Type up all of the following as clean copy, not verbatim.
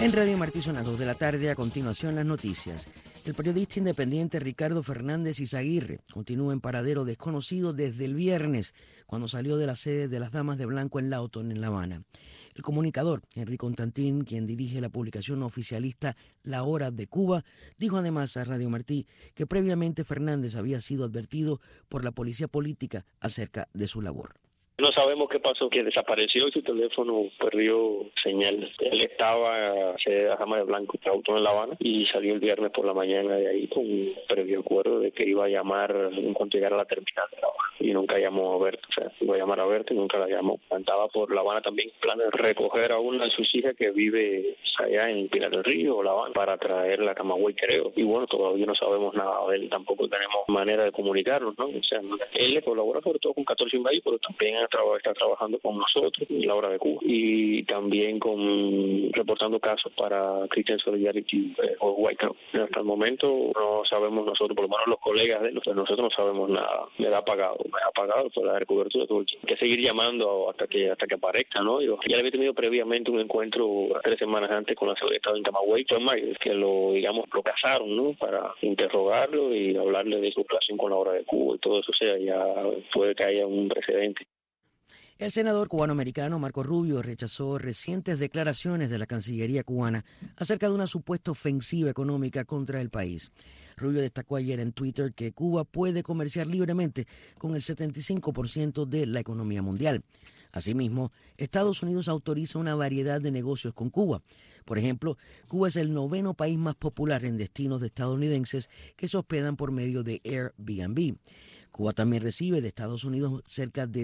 En Radio Martí son las 2 de la tarde, a continuación las noticias. El periodista independiente Ricardo Fernández Izaguirre continúa en paradero desconocido desde el viernes, cuando salió de la sede de las Damas de Blanco en Lawton, en La Habana. El comunicador Henry Constantin, quien dirige la publicación oficialista La Hora de Cuba, dijo además a Radio Martí que previamente Fernández había sido advertido por la policía política acerca de su labor. No sabemos qué pasó, que desapareció y su teléfono perdió señal. Él estaba en la Dama de Blanco, auto en La Habana, y salió el viernes por la mañana de ahí con un previo acuerdo de que iba a llamar en cuanto llegara a la terminal de La Habana. Y nunca llamó a Berta, o sea, iba a llamar a Berta y nunca la llamó. Andaba por La Habana también, plan de recoger a una de sus hijas que vive allá en Pinar del Río, La Habana, para traerla a Camagüey, creo. Y bueno, todavía no sabemos nada de él, tampoco tenemos manera de comunicarnos, ¿no? O sea, él le colabora sobre todo con 14 Invadí, pero también está trabajando con nosotros en La Hora de Cuba y también reportando casos para Christian Solidarity o White House. Hasta el momento no sabemos nosotros, por lo menos los colegas de él, nosotros no sabemos nada. Me ha pagado por la cobertura todo el tiempo. Hay que seguir llamando hasta que aparezca, ¿no? Yo ya había tenido previamente un encuentro 3 semanas antes con la seguridad de Estado en Camagüey, que lo casaron, ¿no? Para interrogarlo y hablarle de su relación con La Hora de Cuba y todo eso. O sea, ya puede que haya un precedente. El senador cubano-americano Marco Rubio rechazó recientes declaraciones de la Cancillería cubana acerca de una supuesta ofensiva económica contra el país. Rubio destacó ayer en Twitter que Cuba puede comerciar libremente con el 75% de la economía mundial. Asimismo, Estados Unidos autoriza una variedad de negocios con Cuba. Por ejemplo, Cuba es el 9º país más popular en destinos de estadounidenses que se hospedan por medio de Airbnb. Cuba también recibe de Estados Unidos cerca de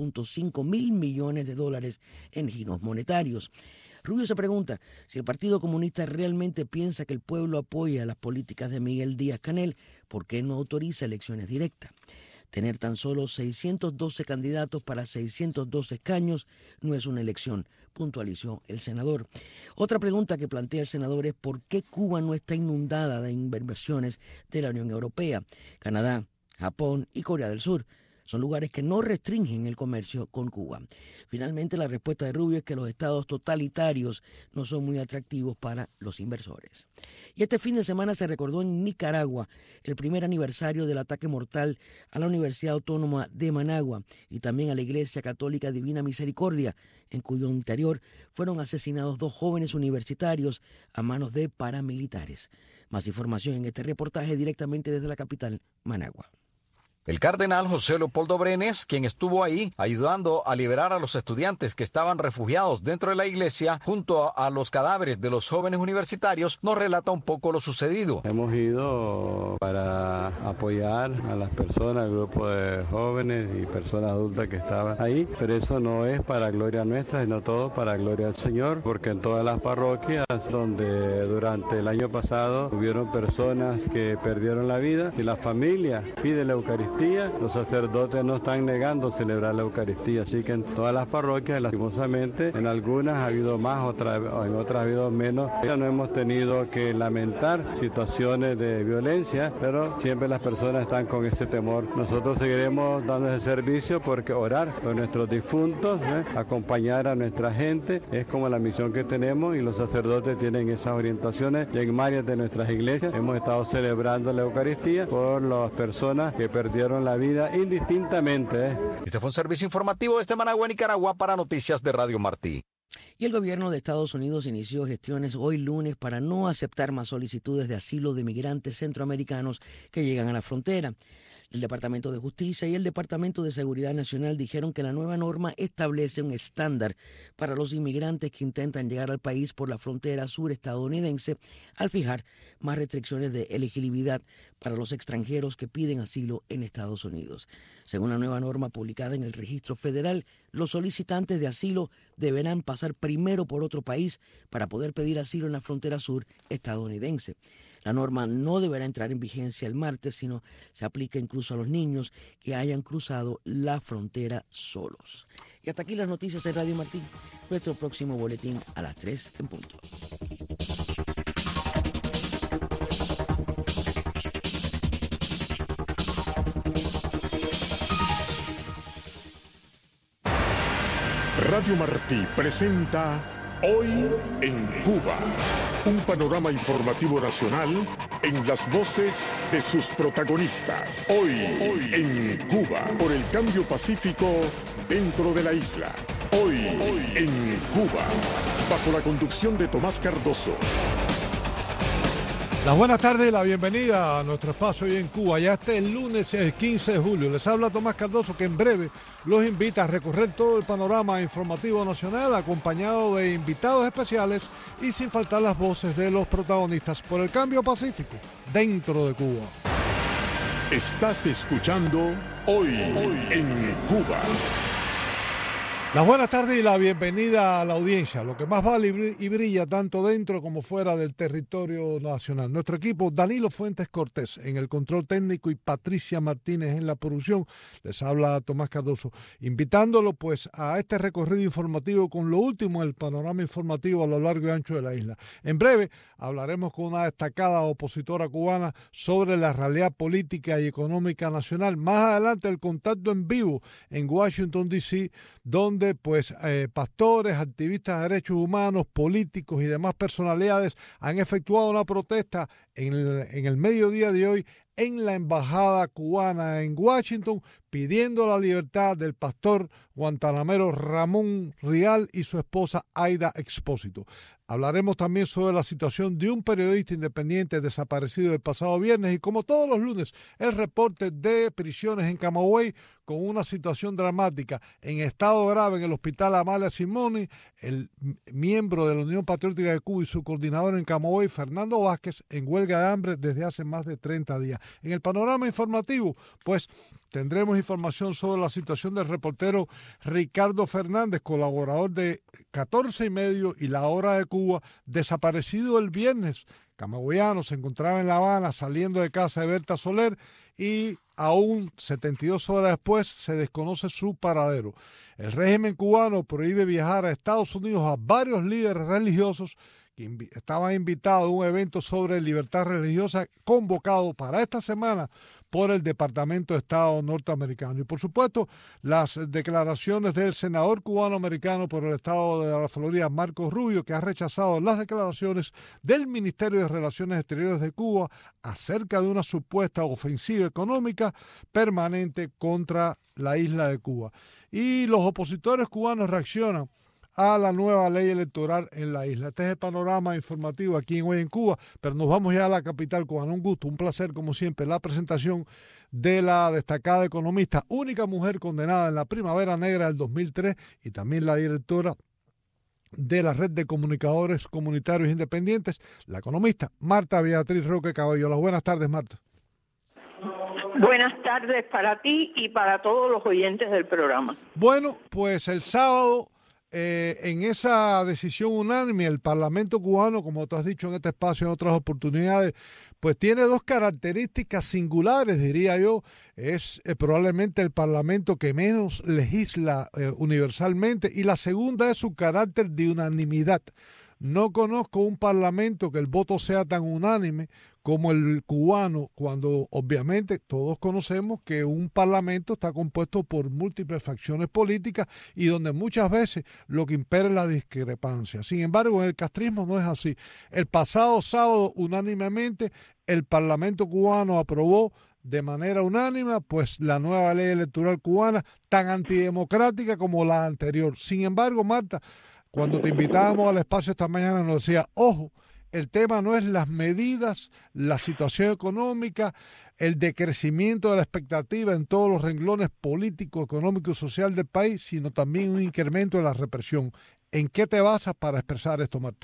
3.5 mil millones de dólares en giros monetarios. Rubio se pregunta si el Partido Comunista realmente piensa que el pueblo apoya las políticas de Miguel Díaz-Canel, ¿por qué no autoriza elecciones directas? Tener tan solo 612 candidatos para 612 escaños no es una elección, puntualizó el senador. Otra pregunta que plantea el senador es por qué Cuba no está inundada de inversiones de la Unión Europea, Canadá, Japón y Corea del Sur. Son lugares que no restringen el comercio con Cuba. Finalmente, la respuesta de Rubio es que los estados totalitarios no son muy atractivos para los inversores. Y este fin de semana se recordó en Nicaragua el primer aniversario del ataque mortal a la Universidad Autónoma de Managua y también a la Iglesia Católica Divina Misericordia, en cuyo interior fueron asesinados 2 jóvenes universitarios a manos de paramilitares. Más información en este reportaje directamente desde la capital, Managua. El cardenal José Leopoldo Brenes, quien estuvo ahí ayudando a liberar a los estudiantes que estaban refugiados dentro de la iglesia junto a los cadáveres de los jóvenes universitarios, nos relata un poco lo sucedido. Hemos ido para apoyar a las personas, al grupo de jóvenes y personas adultas que estaban ahí, pero eso no es para gloria nuestra, sino todo para gloria del Señor, porque en todas las parroquias donde durante el año pasado hubieron personas que perdieron la vida y la familia pide la Eucaristía, los sacerdotes no están negando celebrar la Eucaristía, así que en todas las parroquias, lastimosamente, en algunas ha habido más, en otras ha habido menos. Ya no hemos tenido que lamentar situaciones de violencia, pero siempre las personas están con ese temor. Nosotros seguiremos dando ese servicio porque orar por nuestros difuntos, acompañar a nuestra gente, es como la misión que tenemos y los sacerdotes tienen esas orientaciones. Y en varias de nuestras iglesias hemos estado celebrando la Eucaristía por las personas que perdieron la vida indistintamente. Este fue un servicio informativo desde Managua, Nicaragua, para Noticias de Radio Martí. Y el gobierno de Estados Unidos inició gestiones hoy lunes para no aceptar más solicitudes de asilo de migrantes centroamericanos que llegan a la frontera. El Departamento de Justicia y el Departamento de Seguridad Nacional dijeron que la nueva norma establece un estándar para los inmigrantes que intentan llegar al país por la frontera sur estadounidense al fijar más restricciones de elegibilidad para los extranjeros que piden asilo en Estados Unidos. Según la nueva norma publicada en el Registro Federal, los solicitantes de asilo deberán pasar primero por otro país para poder pedir asilo en la frontera sur estadounidense. La norma no deberá entrar en vigencia el martes, sino se aplica incluso a los niños que hayan cruzado la frontera solos. Y hasta aquí las noticias de Radio Martí. Nuestro próximo boletín a las 3 en punto. Radio Martí presenta Hoy en Cuba. Un panorama informativo nacional en las voces de sus protagonistas. Hoy en Cuba. Por el cambio pacífico dentro de la isla. Hoy en Cuba. Bajo la conducción de Tomás Cardoso. Las buenas tardes y la bienvenida a nuestro espacio hoy en Cuba. Ya el lunes 15 de julio. Les habla Tomás Cardoso, que en breve los invita a recorrer todo el panorama informativo nacional, acompañado de invitados especiales y sin faltar las voces de los protagonistas por el cambio pacífico dentro de Cuba. Estás escuchando Hoy en Cuba. Las buenas tardes y la bienvenida a la audiencia, lo que más vale y brilla tanto dentro como fuera del territorio nacional. Nuestro equipo, Danilo Fuentes Cortés en el control técnico y Patricia Martínez en la producción. Les habla Tomás Cardoso, invitándolo pues a este recorrido informativo con lo último del panorama informativo a lo largo y ancho de la isla. En breve hablaremos con una destacada opositora cubana sobre la realidad política y económica nacional. Más adelante el contacto en vivo en Washington, D.C., donde pues pastores, activistas de derechos humanos, políticos y demás personalidades han efectuado una protesta en el mediodía de hoy en la embajada cubana en Washington, pidiendo la libertad del pastor guantanamero Ramón Rial y su esposa Aida Expósito. Hablaremos también sobre la situación de un periodista independiente desaparecido el pasado viernes y, como todos los lunes, el reporte de prisiones en Camagüey con una situación dramática. En estado grave en el hospital Amalia Simoni, el miembro de la Unión Patriótica de Cuba y su coordinador en Camagüey, Fernando Vázquez, en huelga de hambre desde hace más de 30 días. En el panorama informativo, pues tendremos información sobre la situación del reportero Ricardo Fernández, colaborador de 14 y medio y La Hora de Cuba, desaparecido el viernes. Camagüeyano se encontraba en La Habana saliendo de casa de Berta Soler y aún 72 horas después se desconoce su paradero. El régimen cubano prohíbe viajar a Estados Unidos a varios líderes religiosos que estaban invitados a un evento sobre libertad religiosa convocado para esta semana por el Departamento de Estado norteamericano. Y por supuesto, las declaraciones del senador cubano-americano por el estado de la Florida, Marco Rubio, que ha rechazado las declaraciones del Ministerio de Relaciones Exteriores de Cuba acerca de una supuesta ofensiva económica permanente contra la isla de Cuba. Y los opositores cubanos reaccionan a la nueva ley electoral en la isla. Este es el panorama informativo aquí en Hoy en Cuba, pero nos vamos ya a la capital cubana. Un gusto, un placer, como siempre, la presentación de la destacada economista, única mujer condenada en la Primavera Negra del 2003 y también la directora de la Red de Comunicadores Comunitarios Independientes, la economista Marta Beatriz Roque Cabello. Las buenas tardes, Marta. Buenas tardes para ti y para todos los oyentes del programa. Bueno, pues el sábado, en esa decisión unánime, el Parlamento cubano, como tú has dicho en este espacio en otras oportunidades, pues tiene dos características singulares, diría yo. Es probablemente el Parlamento que menos legisla universalmente, y la segunda es su carácter de unanimidad. No conozco un parlamento que el voto sea tan unánime como el cubano, cuando obviamente todos conocemos que un parlamento está compuesto por múltiples facciones políticas y donde muchas veces lo que impera es la discrepancia. Sin embargo, en el castrismo no es así. El pasado sábado, unánimemente, el Parlamento cubano aprobó de manera unánime pues la nueva ley electoral cubana, tan antidemocrática como la anterior. Sin embargo, Marta, cuando te invitábamos al espacio esta mañana nos decía, ojo, el tema no es las medidas, la situación económica, el decrecimiento de la expectativa en todos los renglones político, económico y social del país, sino también un incremento de la represión. ¿En qué te basas para expresar esto, Marta?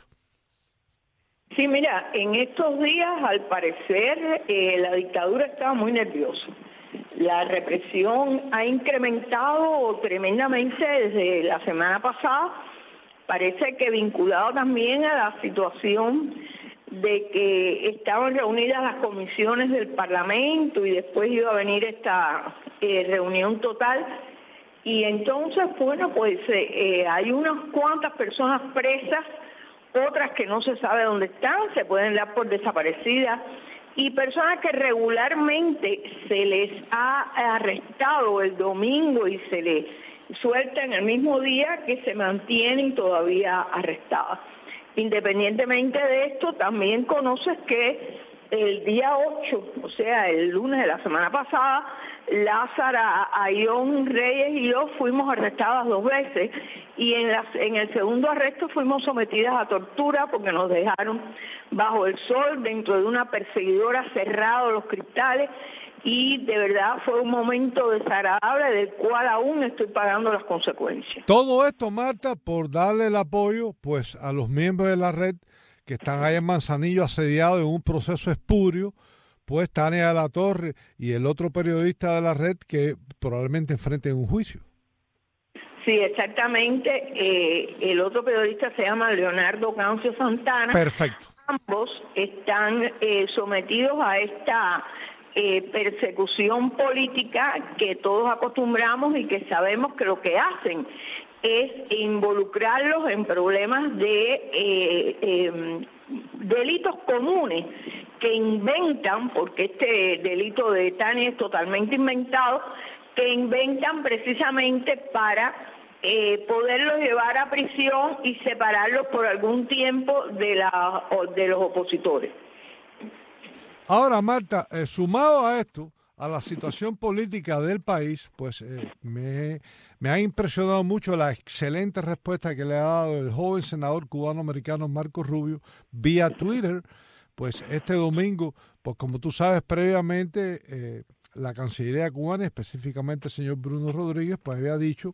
Sí, mira, en estos días, al parecer, la dictadura estaba muy nerviosa. La represión ha incrementado tremendamente desde la semana pasada. Parece que vinculado también a la situación de que estaban reunidas las comisiones del Parlamento y después iba a venir esta reunión total. Y entonces, bueno, pues hay unas cuantas personas presas, otras que no se sabe dónde están, se pueden dar por desaparecidas, y personas que regularmente se les ha arrestado el domingo y se les suelta en el mismo día que se mantienen todavía arrestadas. Independientemente de esto, también conoces que el día 8, o sea, el lunes de la semana pasada, Lázara, Ayón Reyes y yo fuimos arrestadas 2 veces y en el segundo arresto fuimos sometidas a tortura porque nos dejaron bajo el sol dentro de una perseguidora cerrado los cristales y de verdad fue un momento desagradable del cual aún estoy pagando las consecuencias. Todo esto, Marta, por darle el apoyo pues a los miembros de la red que están ahí en Manzanillo asediados en un proceso espurio, pues Tania de la Torre y el otro periodista de la red que probablemente enfrenten un juicio. Sí, exactamente. El otro periodista se llama Leonardo Cancio Santana. Perfecto. Ambos están sometidos a esta persecución política que todos acostumbramos y que sabemos que lo que hacen es involucrarlos en problemas de delitos comunes que inventan, porque este delito de Tania es totalmente inventado, que inventan precisamente para poderlos llevar a prisión y separarlos por algún tiempo de los opositores. Ahora, Marta, sumado a esto, a la situación política del país, pues me ha impresionado mucho la excelente respuesta que le ha dado el joven senador cubano-americano Marco Rubio vía Twitter. Pues este domingo, pues como tú sabes previamente, la Cancillería cubana, específicamente el señor Bruno Rodríguez, pues había dicho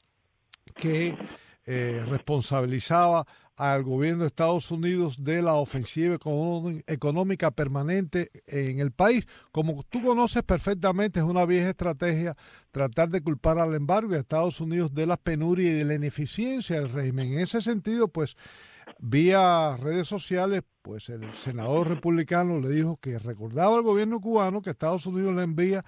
que responsabilizaba al gobierno de Estados Unidos de la ofensiva económica permanente en el país. Como tú conoces perfectamente, es una vieja estrategia tratar de culpar al embargo y a Estados Unidos de las penurias y de la ineficiencia del régimen. En ese sentido, pues, vía redes sociales, pues el senador republicano le dijo que recordaba al gobierno cubano que Estados Unidos le envía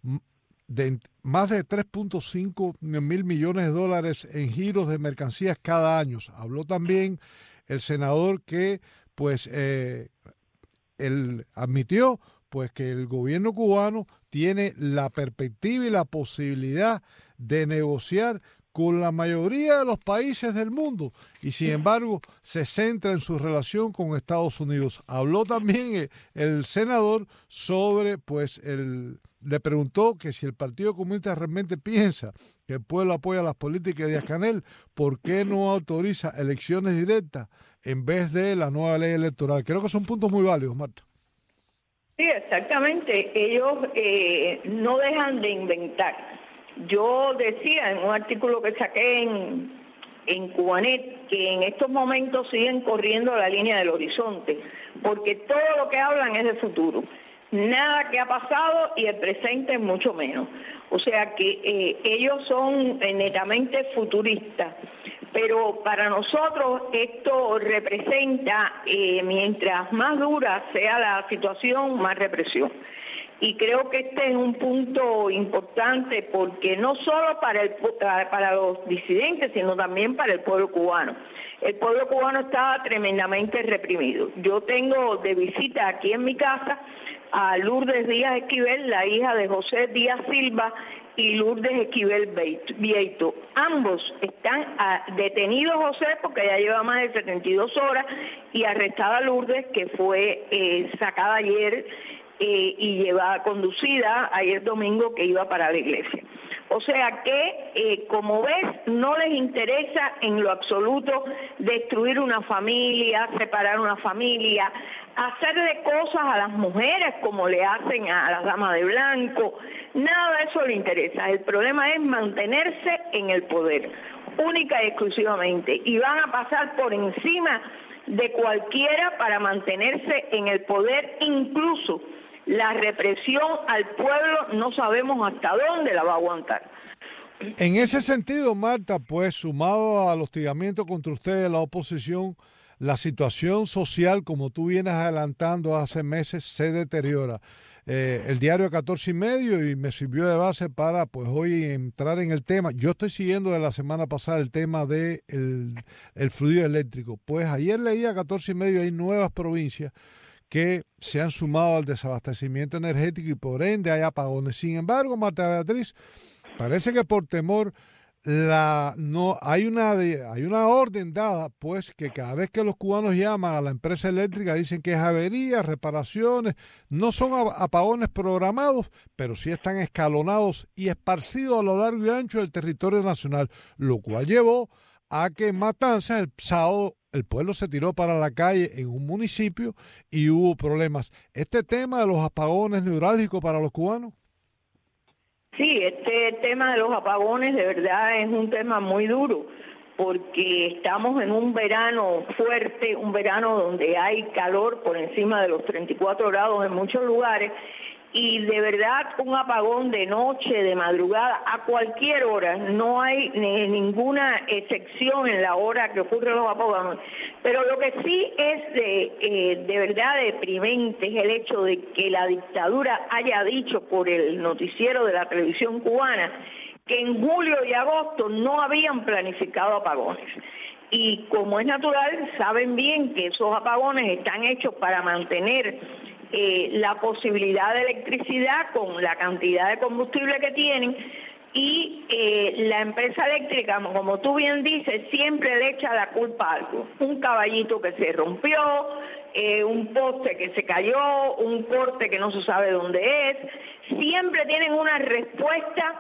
más de 3.5 mil millones de dólares en giros de mercancías cada año. Habló también el senador que pues él admitió pues que el gobierno cubano tiene la perspectiva y la posibilidad de negociar con la mayoría de los países del mundo y sin embargo se centra en su relación con Estados Unidos. Habló también el senador sobre pues le preguntó que si el Partido Comunista realmente piensa que el pueblo apoya las políticas de Díaz-Canel, ¿por qué no autoriza elecciones directas en vez de la nueva ley electoral? Creo que son puntos muy válidos, Marta. Sí, exactamente. Ellos no dejan de inventar. Yo decía en un artículo que saqué en Cubanet que en estos momentos siguen corriendo la línea del horizonte, porque todo lo que hablan es de futuro. Nada que ha pasado y el presente mucho menos. O sea que ellos son netamente futuristas. Pero para nosotros esto representa, mientras más dura sea la situación, más represión. Y creo que este es un punto importante porque no solo para los disidentes, sino también para el pueblo cubano. El pueblo cubano estaba tremendamente reprimido. Yo tengo de visita aquí en mi casa a Lourdes Díaz Esquivel, la hija de José Díaz Silva, y Lourdes Esquivel Vieito. Ambos están detenidos, José, porque ya lleva más de 72 horas, y arrestada Lourdes, que fue sacada ayer y conducida ayer domingo, que iba para la iglesia. O sea que, como ves, no les interesa en lo absoluto destruir una familia, separar una familia, hacerle cosas a las mujeres como le hacen a las damas de blanco. Nada de eso le interesa. El problema es mantenerse en el poder, única y exclusivamente. Y van a pasar por encima de cualquiera para mantenerse en el poder, incluso la represión al pueblo no sabemos hasta dónde la va a aguantar. En ese sentido, Marta, pues sumado al hostigamiento contra ustedes, la oposición, la situación social, como tú vienes adelantando hace meses, se deteriora. El diario 14 y medio y me sirvió de base para pues hoy entrar en el tema. Yo estoy siguiendo de la semana pasada el tema de el fluido eléctrico. Pues ayer leía 14 y medio, hay nuevas provincias que se han sumado al desabastecimiento energético y por ende hay apagones. Sin embargo, Marta Beatriz, parece que por temor no hay una orden dada, pues, que cada vez que los cubanos llaman a la empresa eléctrica dicen que es avería, reparaciones, no son apagones programados, pero sí están escalonados y esparcidos a lo largo y ancho del territorio nacional, lo cual llevó a que en Matanzas el sábado el pueblo se tiró para la calle en un municipio y hubo problemas. Este tema de los apagones neurálgicos para los cubanos. Sí, este tema de los apagones de verdad es un tema muy duro, porque estamos en un verano fuerte, un verano donde hay calor por encima de los 34 grados en muchos lugares, y de verdad un apagón de noche, de madrugada, a cualquier hora, no hay ninguna excepción en la hora que ocurren los apagones. Pero lo que sí es de verdad deprimente es el hecho de que la dictadura haya dicho por el noticiero de la televisión cubana que en julio y agosto no habían planificado apagones. Y como es natural, saben bien que esos apagones están hechos para mantener la posibilidad de electricidad con la cantidad de combustible que tienen, y la empresa eléctrica, como tú bien dices, siempre le echa la culpa a algo. Un caballito que se rompió, un poste que se cayó, un corte que no se sabe dónde es. Siempre tienen una respuesta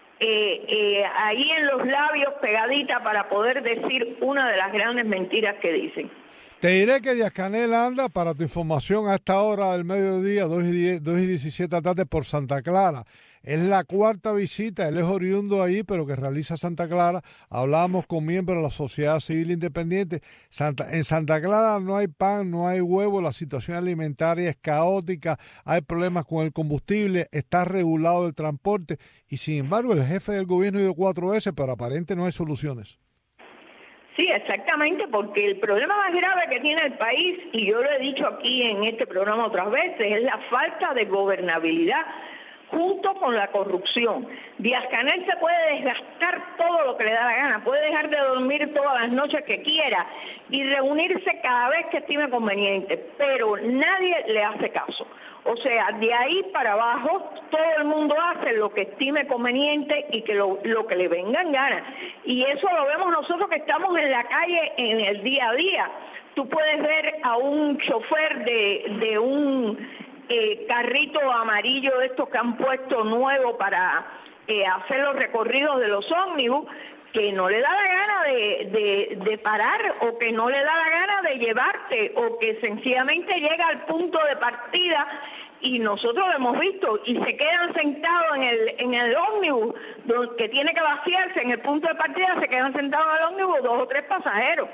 ahí en los labios pegadita para poder decir una de las grandes mentiras que dicen. Te diré que Díaz-Canel anda, para tu información, a esta hora del mediodía, 2:17 de la tarde, por Santa Clara. Es la cuarta visita, él es oriundo ahí, pero que realiza Santa Clara. Hablamos con miembros de la Sociedad Civil Independiente. En Santa Clara no hay pan, no hay huevo, la situación alimentaria es caótica, hay problemas con el combustible, está regulado el transporte, y sin embargo el jefe del gobierno dio 4 veces, pero aparentemente no hay soluciones. Sí, exactamente, porque el problema más grave que tiene el país, y yo lo he dicho aquí en este programa otras veces, es la falta de gobernabilidad junto con la corrupción. Díaz-Canel se puede desgastar todo lo que le da la gana, puede dejar de dormir todas las noches que quiera y reunirse cada vez que estime conveniente, pero nadie le hace caso. O sea, de ahí para abajo todo el mundo hace lo que estime conveniente y que lo que le venga en gana. Y eso lo vemos nosotros que estamos en la calle en el día a día. Tú puedes ver a un chofer de un carrito amarillo de estos que han puesto nuevo para hacer los recorridos de los ómnibus, que no le da la gana de parar, o que no le da la gana de llevarte, o que sencillamente llega al punto de partida, y nosotros lo hemos visto, y se quedan sentados en el ómnibus, que tiene que vaciarse en el punto de partida, se quedan sentados en el ómnibus 2 o 3 pasajeros.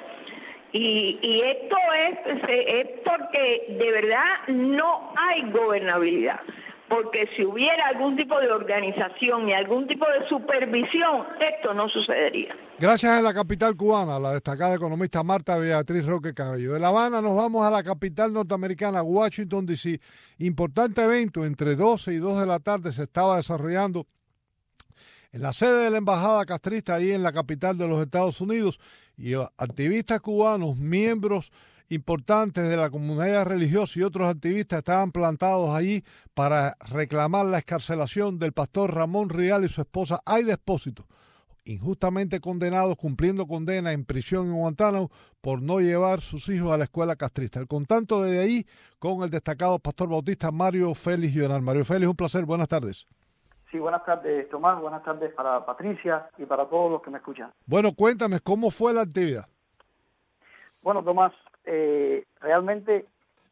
Y esto es porque de verdad no hay gobernabilidad. Porque si hubiera algún tipo de organización y algún tipo de supervisión, esto no sucedería. Gracias a la capital cubana, la destacada economista Marta Beatriz Roque Cabello. De La Habana nos vamos a la capital norteamericana, Washington, D.C. Importante evento, entre 12 y 2 de la tarde se estaba desarrollando en la sede de la embajada castrista, ahí en la capital de los Estados Unidos, y activistas cubanos, miembros importantes de la comunidad religiosa y otros activistas estaban plantados allí para reclamar la excarcelación del pastor Ramón Rial y su esposa Aida Espósito, injustamente condenados, cumpliendo condena en prisión en Guantánamo por no llevar sus hijos a la escuela castrista. El contacto desde ahí con el destacado pastor bautista Mario Félix Llorán. Mario Félix, un placer, buenas tardes. Sí, buenas tardes, Tomás, buenas tardes para Patricia y para todos los que me escuchan. Bueno, cuéntame, ¿cómo fue la actividad? Bueno, Tomás, realmente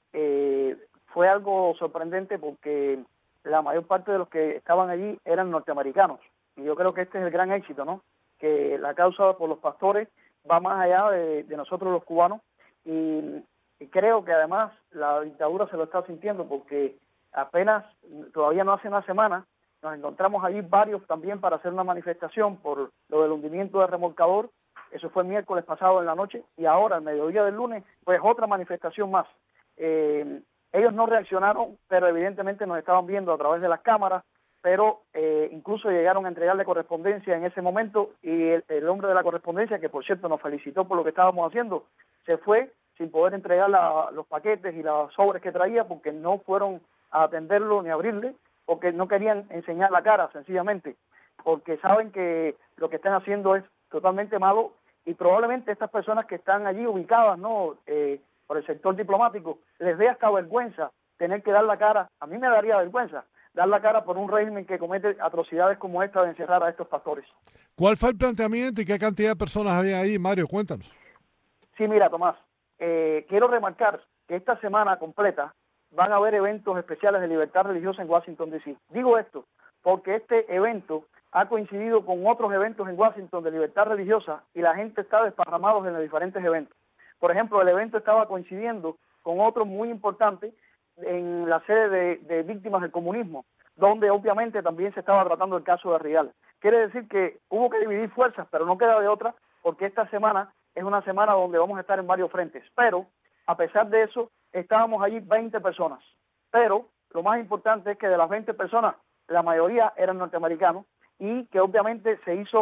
fue algo sorprendente porque la mayor parte de los que estaban allí eran norteamericanos, y yo creo que este es el gran éxito, ¿no? Que la causa por los pastores va más allá de nosotros los cubanos, y creo que además la dictadura se lo está sintiendo, porque apenas, todavía no hace una semana, nos encontramos allí varios también para hacer una manifestación por lo del hundimiento del remolcador. Eso fue el miércoles pasado en la noche, y ahora, al mediodía del lunes, pues otra manifestación más. Ellos no reaccionaron, pero evidentemente nos estaban viendo a través de las cámaras, pero incluso llegaron a entregarle correspondencia en ese momento, y el hombre de la correspondencia, que por cierto nos felicitó por lo que estábamos haciendo, se fue sin poder entregar los paquetes y los sobres que traía, porque no fueron a atenderlo ni a abrirle, porque no querían enseñar la cara, sencillamente. porque saben que lo que están haciendo es totalmente malo y probablemente estas personas que están allí ubicadas, ¿no? Por el sector diplomático, les dé hasta vergüenza tener que dar la cara. A mí me daría vergüenza dar la cara por un régimen que comete atrocidades como esta de encerrar a estos pastores. ¿Cuál fue el planteamiento y qué cantidad de personas había ahí, Mario? Cuéntanos. Sí, mira, Tomás, quiero remarcar que esta semana completa van a haber eventos especiales de libertad religiosa en Washington, D.C. Digo esto porque este evento ha coincidido con otros eventos en Washington de libertad religiosa y la gente está desparramados en los diferentes eventos. Por ejemplo, el evento estaba coincidiendo con otro muy importante en la sede de víctimas del comunismo, donde obviamente también se estaba tratando el caso de Rial. Quiere decir que hubo que dividir fuerzas, pero no queda de otra, porque esta semana es una semana donde vamos a estar en varios frentes. Pero, a pesar de eso, estábamos allí 20 personas. Pero, lo más importante es que de las 20 personas, la mayoría eran norteamericanos y que obviamente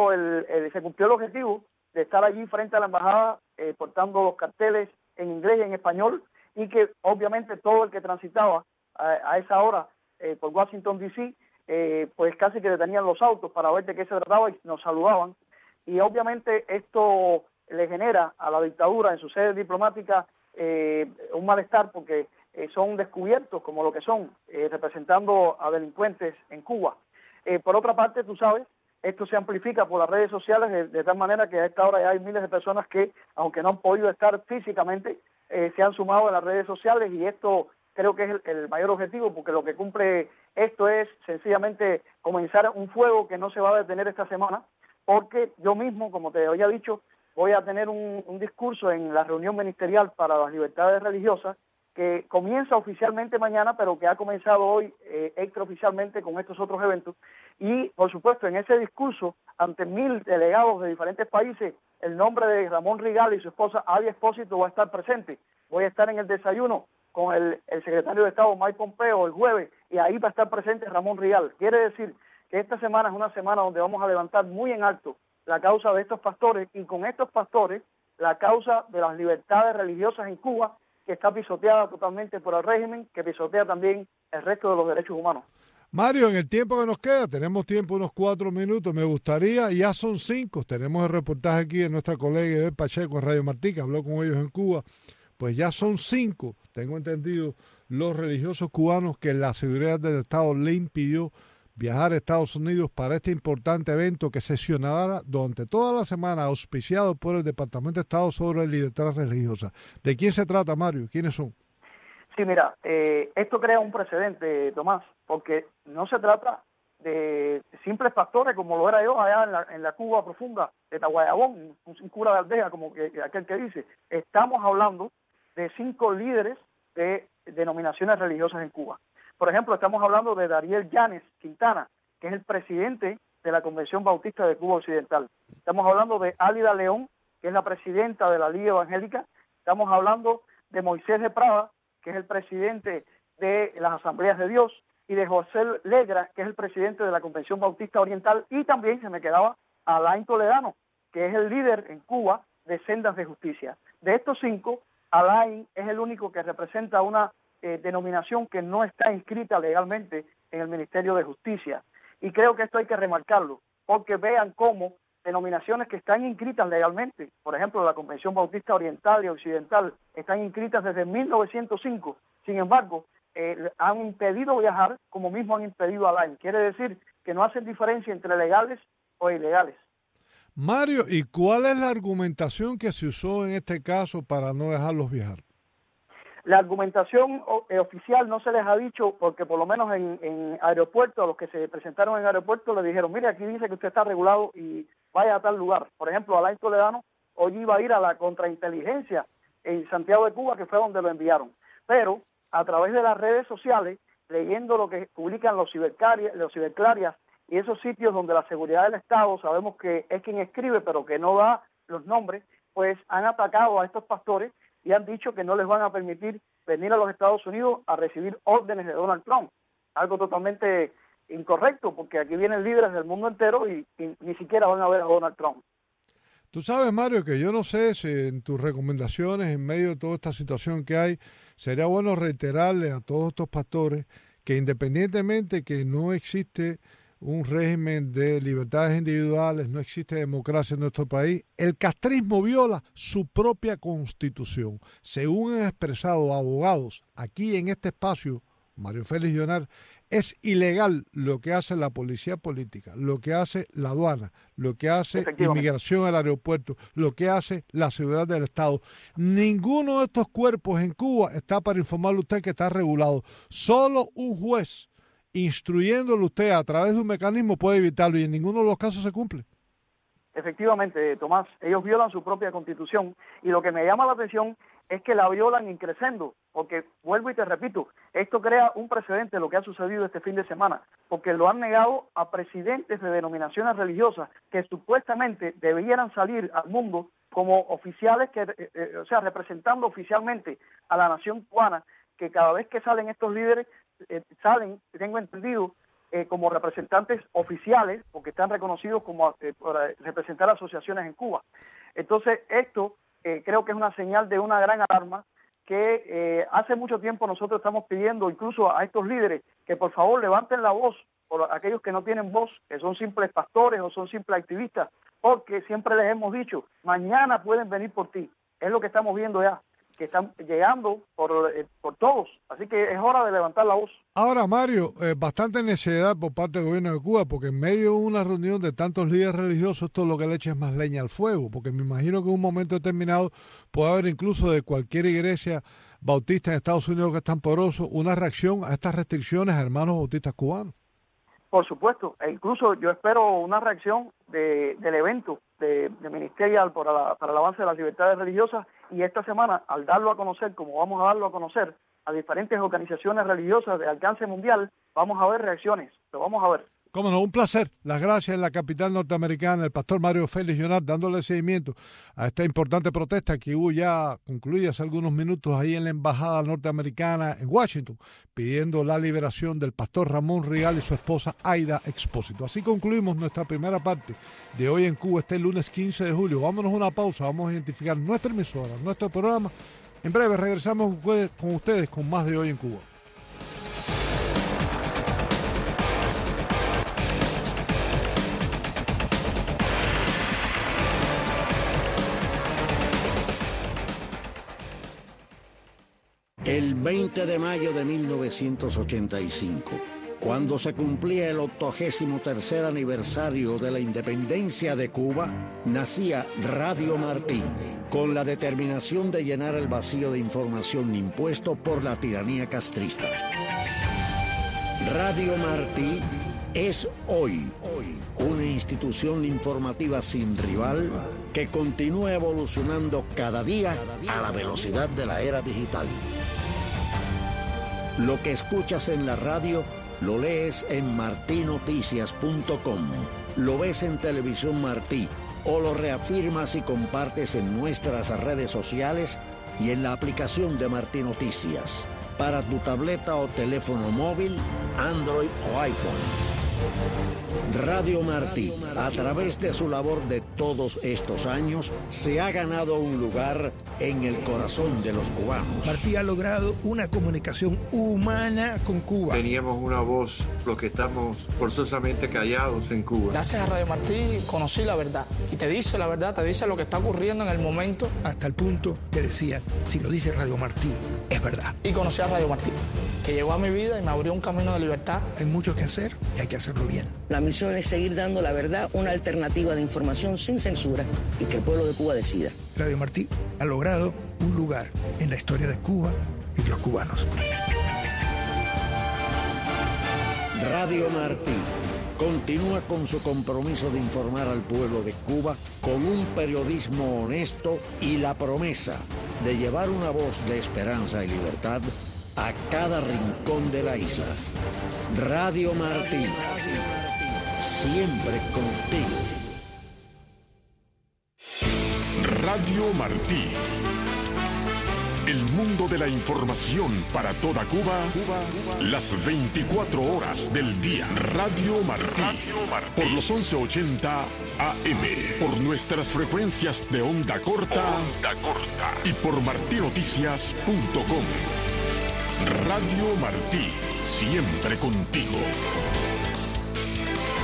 se cumplió el objetivo de estar allí frente a la embajada portando los carteles en inglés y en español y que obviamente todo el que transitaba a esa hora por Washington, D.C., pues casi que detenían los autos para ver de qué se trataba y nos saludaban. Y obviamente esto le genera a la dictadura en su sede diplomática un malestar porque son descubiertos como lo que son, representando a delincuentes en Cuba. Por otra parte, tú sabes, esto se amplifica por las redes sociales de tal manera que a esta hora ya hay miles de personas que, aunque no han podido estar físicamente, se han sumado a las redes sociales y esto creo que es el mayor objetivo porque lo que cumple esto es sencillamente comenzar un fuego que no se va a detener esta semana porque yo mismo, como te había dicho, voy a tener un discurso en la reunión ministerial para las libertades religiosas que comienza oficialmente mañana, pero que ha comenzado hoy extraoficialmente con estos otros eventos. Y, por supuesto, en ese discurso, ante 1000 delegados de diferentes países, el nombre de Ramón Rigal y su esposa Adi Espósito va a estar presente. Voy a estar en el desayuno con el secretario de Estado, Mike Pompeo, el jueves, y ahí va a estar presente Ramón Rigal. Quiere decir que esta semana es una semana donde vamos a levantar muy en alto la causa de estos pastores, y con estos pastores, la causa de las libertades religiosas en Cuba, que está pisoteada totalmente por el régimen, que pisotea también el resto de los derechos humanos. Mario, en el tiempo que nos queda, tenemos tiempo unos 4 minutos, me gustaría, ya son 5, tenemos el reportaje aquí de nuestra colega Ibel Pacheco en Radio Martí, que habló con ellos en Cuba, pues ya son 5, tengo entendido, los religiosos cubanos que la seguridad del Estado le impidió viajar a Estados Unidos para este importante evento que sesionará durante toda la semana, auspiciado por el Departamento de Estado sobre libertad religiosa. ¿De quién se trata, Mario? ¿Quiénes son? Sí, mira, esto crea un precedente, Tomás, porque no se trata de simples pastores como lo era yo allá en la Cuba profunda de Taguayabón, un cura de aldea como aquel que dice. Estamos hablando de 5 líderes de denominaciones religiosas en Cuba. Por ejemplo, estamos hablando de Dariel Llanes Quintana, que es el presidente de la Convención Bautista de Cuba Occidental. Estamos hablando de Álida León, que es la presidenta de la Liga Evangélica. Estamos hablando de Moisés de Prada, que es el presidente de las Asambleas de Dios, y de José Legra, que es el presidente de la Convención Bautista Oriental, y también se me quedaba Alain Toledano, que es el líder en Cuba de Sendas de Justicia. De estos 5, Alain es el único que representa una denominación que no está inscrita legalmente en el Ministerio de Justicia. Y creo que esto hay que remarcarlo, porque vean cómo denominaciones que están inscritas legalmente, por ejemplo, la Convención Bautista Oriental y Occidental, están inscritas desde 1905. Sin embargo, han impedido viajar, como mismo han impedido a Alain. Quiere decir que no hacen diferencia entre legales o ilegales. Mario, ¿y cuál es la argumentación que se usó en este caso para no dejarlos viajar? La argumentación oficial no se les ha dicho porque por lo menos en aeropuertos, a los que se presentaron en aeropuertos le dijeron, mire, aquí dice que usted está regulado y vaya a tal lugar. Por ejemplo, Alain Toledano hoy iba a ir a la contrainteligencia en Santiago de Cuba, que fue donde lo enviaron. Pero a través de las redes sociales, leyendo lo que publican los ciberclarias y esos sitios donde la seguridad del Estado, sabemos que es quien escribe pero que no da los nombres, pues han atacado a estos pastores y han dicho que no les van a permitir venir a los Estados Unidos a recibir órdenes de Donald Trump. Algo totalmente incorrecto, porque aquí vienen líderes del mundo entero y ni siquiera van a ver a Donald Trump. Tú sabes, Mario, que yo no sé si en tus recomendaciones, en medio de toda esta situación que hay, sería bueno reiterarle a todos estos pastores que independientemente que no existe un régimen de libertades individuales, no existe democracia en nuestro país. El castrismo viola su propia constitución. Según han expresado abogados aquí en este espacio, Mario Félix Llonar, es ilegal lo que hace la policía política, lo que hace la aduana, lo que hace inmigración al aeropuerto, lo que hace la seguridad del Estado. Ninguno de estos cuerpos en Cuba está para informarle a usted que está regulado. Solo un juez instruyéndole usted a través de un mecanismo puede evitarlo y en ninguno de los casos se cumple. Efectivamente, Tomás, ellos violan su propia constitución y lo que me llama la atención es que la violan increscendo, porque vuelvo y te repito, esto crea un precedente lo que ha sucedido este fin de semana, porque lo han negado a presidentes de denominaciones religiosas que supuestamente debieran salir al mundo como oficiales, representando oficialmente a la nación cubana, que cada vez que salen estos líderes, salen, tengo entendido, como representantes oficiales, porque están reconocidos como para representar asociaciones en Cuba. Entonces, esto creo que es una señal de una gran alarma que hace mucho tiempo nosotros estamos pidiendo incluso a estos líderes que por favor levanten la voz por aquellos que no tienen voz, que son simples pastores o son simples activistas, porque siempre les hemos dicho, mañana pueden venir por ti. Es lo que estamos viendo ya, que están llegando por todos, así que es hora de levantar la voz. Ahora, Mario, bastante necedad por parte del gobierno de Cuba, porque en medio de una reunión de tantos líderes religiosos, esto lo que le echa es más leña al fuego, porque me imagino que en un momento determinado puede haber incluso de cualquier iglesia bautista en Estados Unidos que es tan poderoso, una reacción a estas restricciones a hermanos bautistas cubanos. Por supuesto, e incluso yo espero una reacción del evento de ministerial para el avance de las libertades religiosas, y esta semana, al darlo a conocer, como vamos a darlo a conocer a diferentes organizaciones religiosas de alcance mundial, vamos a ver reacciones, lo vamos a ver. Cómo no, un placer. Las gracias en la capital norteamericana, el pastor Mario Félix Llonar, dándole seguimiento a esta importante protesta que hubo ya concluida hace algunos minutos ahí en la embajada norteamericana en Washington, pidiendo la liberación del pastor Ramón Rigal y su esposa Aida Expósito. Así concluimos nuestra primera parte de Hoy en Cuba, este lunes 15 de julio. Vámonos a una pausa, vamos a identificar nuestra emisora, nuestro programa. En breve regresamos con ustedes con más de Hoy en Cuba. El 20 de mayo de 1985, cuando se cumplía el 83º aniversario de la independencia de Cuba, nacía Radio Martí, con la determinación de llenar el vacío de información impuesto por la tiranía castrista. Radio Martí es hoy una institución informativa sin rival que continúa evolucionando cada día a la velocidad de la era digital. Lo que escuchas en la radio lo lees en martinoticias.com, lo ves en Televisión Martí o lo reafirmas y compartes en nuestras redes sociales y en la aplicación de Martí Noticias para tu tableta o teléfono móvil, Android o iPhone. Radio Martí, a través de su labor de todos estos años, se ha ganado un lugar en el corazón de los cubanos. Martí ha logrado una comunicación humana con Cuba. Teníamos una voz, los que estamos forzosamente callados en Cuba. Gracias a Radio Martí conocí la verdad. Y te dice la verdad, te dice lo que está ocurriendo en el momento. Hasta el punto que decía, si lo dice Radio Martí, es verdad. Y conocí a Radio Martí, que llegó a mi vida y me abrió un camino de libertad. Hay mucho que hacer y hay que hacerlo bien. La misión es seguir dando la verdad, una alternativa de información sin censura y que el pueblo de Cuba decida. Radio Martí ha logrado un lugar en la historia de Cuba y de los cubanos. Radio Martí continúa con su compromiso de informar al pueblo de Cuba con un periodismo honesto y la promesa de llevar una voz de esperanza y libertad a cada rincón de la isla. Radio Martí, siempre contigo. Radio Martí. El mundo de la información para toda Cuba, las 24 horas del día. Radio Martí. Por los 1180 AM. Por nuestras frecuencias de onda corta. Y por martinoticias.com. Radio Martí. Siempre contigo.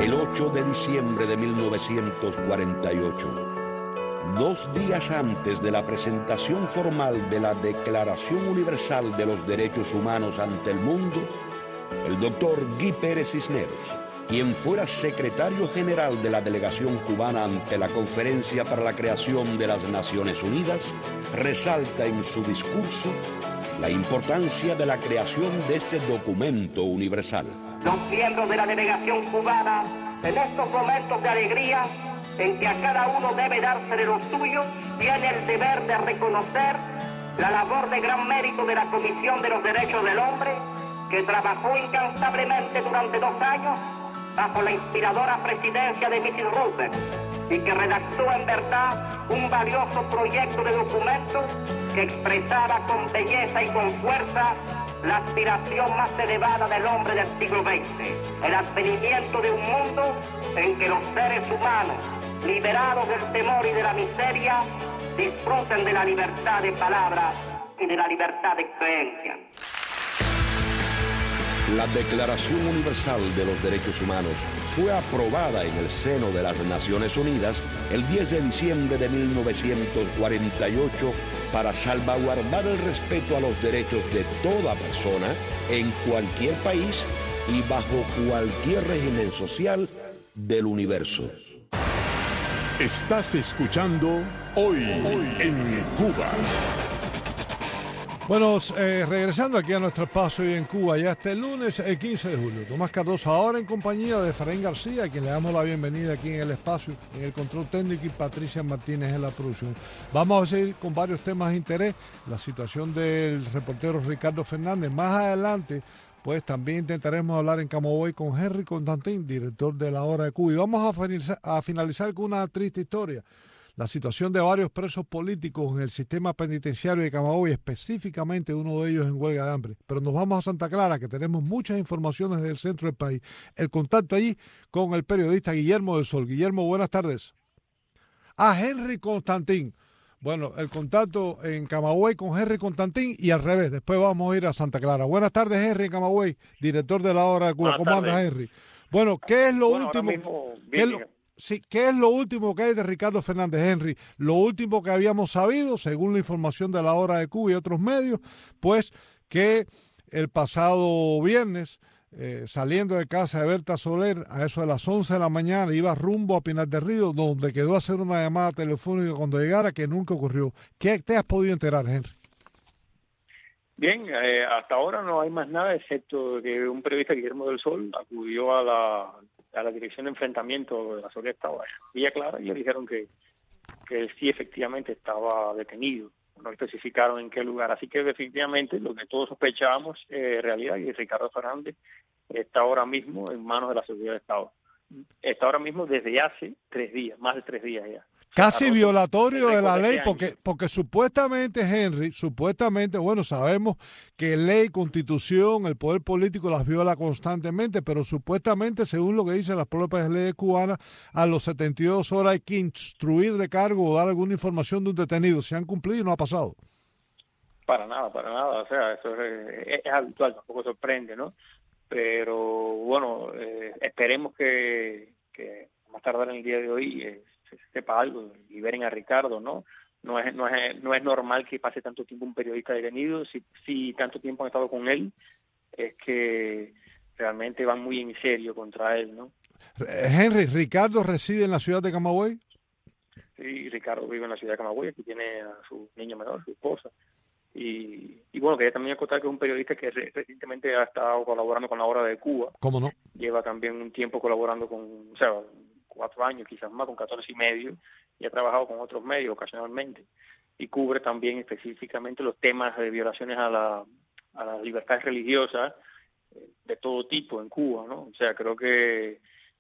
el 8 de diciembre de 1948. 2 días antes de la presentación formal de la Declaración Universal de los Derechos Humanos ante el mundo, el doctor Guy Pérez Cisneros, quien fuera secretario general de la delegación cubana ante la Conferencia para la Creación de las Naciones Unidas, resalta en su discurso la importancia de la creación de este documento universal. Los miembros de la delegación cubana, en estos momentos de alegría, en que a cada uno debe dársele lo suyo, tiene el deber de reconocer la labor de gran mérito de la Comisión de los Derechos del Hombre, que trabajó incansablemente durante 2 años bajo la inspiradora presidencia de Mrs. Roosevelt y que redactó en verdad un valioso proyecto de documento que expresaba con belleza y con fuerza la aspiración más elevada del hombre del siglo XX, el advenimiento de un mundo en que los seres humanos, liberados del temor y de la miseria, disfruten de la libertad de palabra y de la libertad de creencia. La Declaración Universal de los Derechos Humanos fue aprobada en el seno de las Naciones Unidas el 10 de diciembre de 1948 para salvaguardar el respeto a los derechos de toda persona en cualquier país y bajo cualquier régimen social del universo. Estás escuchando Hoy en Cuba. Bueno, regresando aquí a nuestro espacio hoy en Cuba, ya este lunes, el 15 de julio. Tomás Cardoso, ahora en compañía de Efraín García, a quien le damos la bienvenida aquí en el espacio, en el control técnico, y Patricia Martínez en la producción. Vamos a seguir con varios temas de interés, la situación del reportero Ricardo Fernández. Más adelante, pues también intentaremos hablar en Camagüey con Henry Constantín, director de La Hora de Cuba. Y vamos a finalizar con una triste historia. La situación de varios presos políticos en el sistema penitenciario de Camagüey, específicamente uno de ellos en huelga de hambre. Pero nos vamos a Santa Clara, que tenemos muchas informaciones del centro del país. El contacto allí con el periodista Guillermo del Sol. Guillermo, buenas tardes. Henry Constantín. Bueno, el contacto en Camagüey con Henry Constantín y al revés. Después vamos a ir a Santa Clara. Buenas tardes, Henry en Camagüey, director de La Hora de Cuba. ¿Cómo andas, Henry? Bueno, ¿qué es lo último? ¿Qué es lo último que hay de Ricardo Fernández, Henry? Lo último que habíamos sabido, según la información de La Hora de Cuba y otros medios, pues que el pasado viernes, saliendo de casa de Berta Soler, a eso de las 11 de la mañana, iba rumbo a Pinar del Río, donde quedó a hacer una llamada telefónica cuando llegara, que nunca ocurrió. ¿Qué te has podido enterar, Henry? Bien, hasta ahora no hay más nada, excepto que un periodista, Guillermo del Sol, acudió a la dirección de enfrentamiento de la Soledad, estaba en Villa Clara, y le dijeron que él sí efectivamente estaba detenido. No especificaron en qué lugar, así que definitivamente lo que todos sospechábamos realidad, y Ricardo Fernández está ahora mismo en manos de la seguridad de Estado. Está ahora mismo desde hace 3 días, más de 3 días ya. Casi violatorio de la ley, porque supuestamente, Henry, bueno, sabemos que ley, constitución, el poder político las viola constantemente, pero supuestamente, según lo que dicen las propias leyes cubanas, a los 72 horas hay que instruir de cargo o dar alguna información de un detenido. ¿Se han cumplido y no ha pasado? Para nada, o sea, eso es habitual, tampoco sorprende, ¿no? Pero bueno, esperemos que más tardar en el día de hoy se sepa algo, liberen a Ricardo, ¿no? No es normal que pase tanto tiempo un periodista detenido. Si tanto tiempo han estado con él, es que realmente van muy en serio contra él, ¿no? Henry, ¿Ricardo reside en la ciudad de Camagüey? Sí, Ricardo vive en la ciudad de Camagüey, aquí tiene a su niña menor, su esposa. Y bueno, quería también acotar que es un periodista que recientemente ha estado colaborando con La Hora de Cuba. ¿Cómo no? Lleva también un tiempo colaborando con, 4 años, quizás más, con 14 y medio, y ha trabajado con otros medios ocasionalmente, y cubre también específicamente los temas de violaciones a las libertades religiosas de todo tipo en Cuba, ¿no? O sea, creo que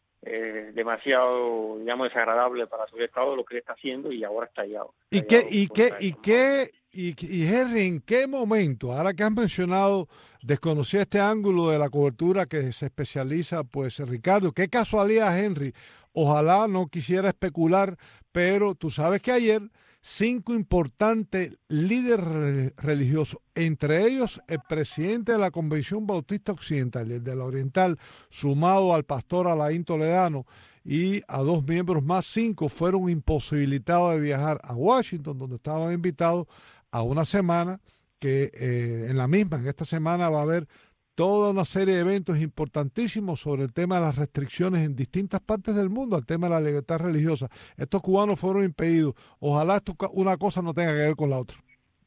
demasiado, digamos, desagradable para su estado lo que él está haciendo, y ahora está estallado. Y Henry, ¿en qué momento, ahora que has mencionado Desconocía este ángulo de la cobertura que se especializa, pues, Ricardo. Qué casualidad, Henry. Ojalá no quisiera especular, pero tú sabes que ayer 5 importantes líderes religiosos, entre ellos el presidente de la Convención Bautista Occidental y el de la Oriental, sumado al pastor Alain Toledano y a 2 miembros más, 5 fueron imposibilitados de viajar a Washington, donde estaban invitados a una semana que en esta semana va a haber toda una serie de eventos importantísimos sobre el tema de las restricciones en distintas partes del mundo, el tema de la libertad religiosa. Estos cubanos fueron impedidos. Ojalá una cosa no tenga que ver con la otra.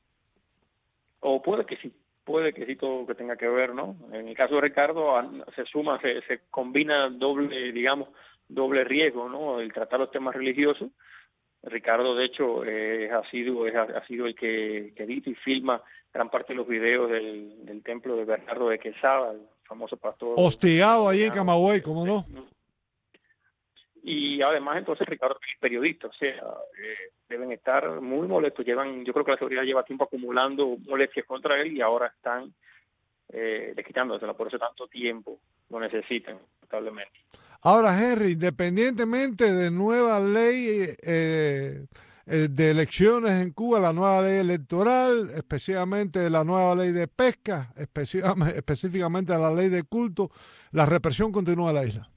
O puede que sí todo que tenga que ver, ¿no? En el caso de Ricardo se combina doble riesgo, ¿no? El tratar los temas religiosos. Ricardo, de hecho, ha sido el que edita y filma gran parte de los videos del templo de Bernardo de Quesada, el famoso pastor. Hostigado ahí en Camagüey, ¿cómo no? Y además, entonces, Ricardo es periodista, o sea, deben estar muy molestos. Yo creo que la seguridad lleva tiempo acumulando molestias contra él y ahora están desquitándosela. Por eso tanto tiempo lo necesitan, lamentablemente. Ahora, Henry, independientemente de nueva ley de elecciones en Cuba, la nueva ley electoral, específicamente la nueva ley de pesca, específicamente la ley de culto, la represión continúa en la isla.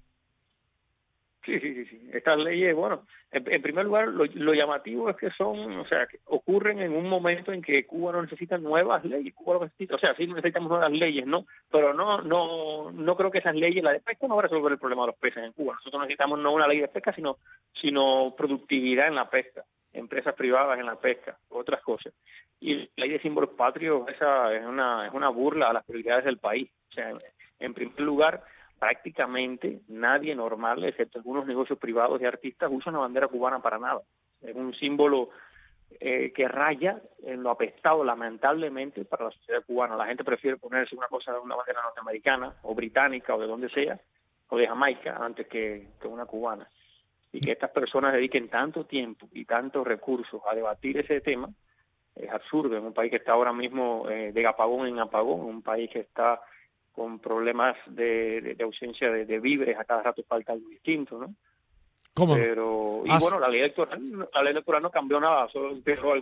Sí. Estas leyes, bueno, en primer lugar, lo llamativo es que que ocurren en un momento en que Cuba no necesita nuevas leyes. Cuba lo necesita, sí necesitamos nuevas leyes, ¿no? Pero no creo que esas leyes, la de pesca no va a resolver el problema de los peces en Cuba. Nosotros necesitamos no una ley de pesca, sino productividad en la pesca, empresas privadas en la pesca, otras cosas. Y la ley de símbolos patrios, esa es una burla a las prioridades del país. O sea, en primer lugar, prácticamente nadie normal, excepto algunos negocios privados de artistas, usa una bandera cubana para nada. Es un símbolo que raya en lo apestado, lamentablemente, para la sociedad cubana. La gente prefiere ponerse una bandera norteamericana o británica o de donde sea, o de Jamaica, antes que una cubana. Y que estas personas dediquen tanto tiempo y tantos recursos a debatir ese tema es absurdo en un país que está ahora mismo de apagón en apagón, un país que está con problemas de ausencia de víveres, a cada rato falta algo distinto, ¿no? ¿Cómo? Pero bueno, la ley electoral no cambió nada, solo empeoró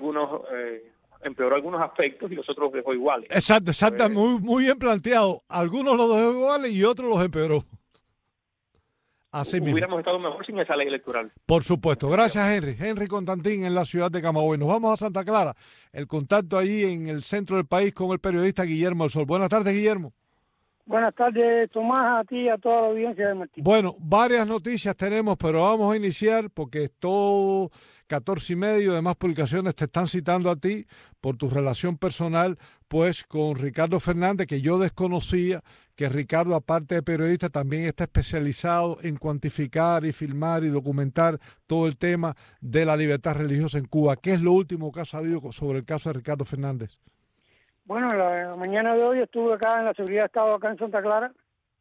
algunos aspectos y los otros los dejó iguales. Exacto, muy bien planteado. Algunos los dejó iguales y otros los empeoró. Así mismo. Hubiéramos estado mejor sin esa ley electoral. Por supuesto. Gracias, Henry. Henry Constantín en la ciudad de Camagüey. Nos vamos a Santa Clara. El contacto allí en el centro del país con el periodista Guillermo El Sol. Buenas tardes, Guillermo. Buenas tardes, Tomás, a ti y a toda la audiencia de Martín. Bueno, varias noticias tenemos, pero vamos a iniciar porque todo 14:30, demás publicaciones te están citando a ti por tu relación personal, pues con Ricardo Fernández, que yo desconocía que Ricardo, aparte de periodista, también está especializado en cuantificar y filmar y documentar todo el tema de la libertad religiosa en Cuba. ¿Qué es lo último que has sabido sobre el caso de Ricardo Fernández? Bueno, la mañana de hoy estuve acá en la Seguridad de Estado, acá en Santa Clara,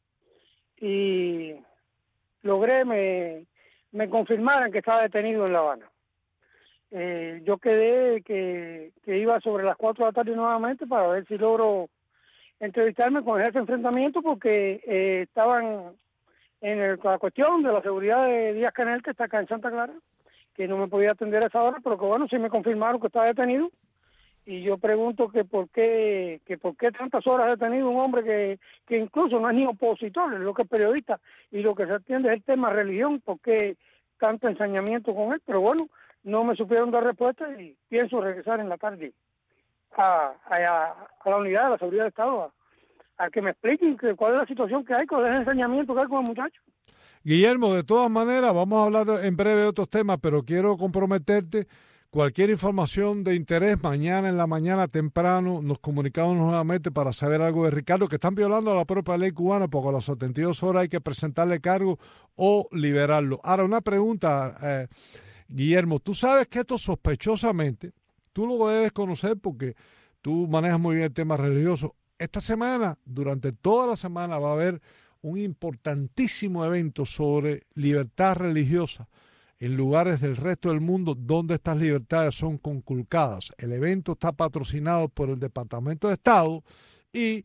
y logré me confirmaran que estaba detenido en La Habana. Yo quedé que iba sobre las 4 de la tarde nuevamente para ver si logro entrevistarme con el jefe de enfrentamiento, porque estaban en la cuestión de la seguridad de Díaz Canel, que está acá en Santa Clara, que no me podía atender a esa hora, pero que bueno, sí me confirmaron que estaba detenido. Y yo pregunto que por qué tantas horas detenido un hombre que incluso no es ni opositor, es lo que es periodista, y lo que se atiende es el tema religión, por qué tanto ensañamiento con él. Pero bueno, no me supieron dar respuesta y pienso regresar en la tarde a la unidad de la seguridad de Estado a que me expliquen cuál es la situación que hay, cuál es el ensañamiento que hay con el muchacho. Guillermo, de todas maneras, vamos a hablar en breve de otros temas, pero quiero comprometerte. Cualquier información de interés, mañana en la mañana temprano nos comunicamos nuevamente para saber algo de Ricardo, que están violando la propia ley cubana, porque a las 72 horas hay que presentarle cargo o liberarlo. Ahora, una pregunta, Guillermo, tú sabes que esto sospechosamente, tú lo debes conocer porque tú manejas muy bien el tema religioso. Esta semana, durante toda la semana, va a haber un importantísimo evento sobre libertad religiosa en lugares del resto del mundo donde estas libertades son conculcadas. El evento está patrocinado por el Departamento de Estado y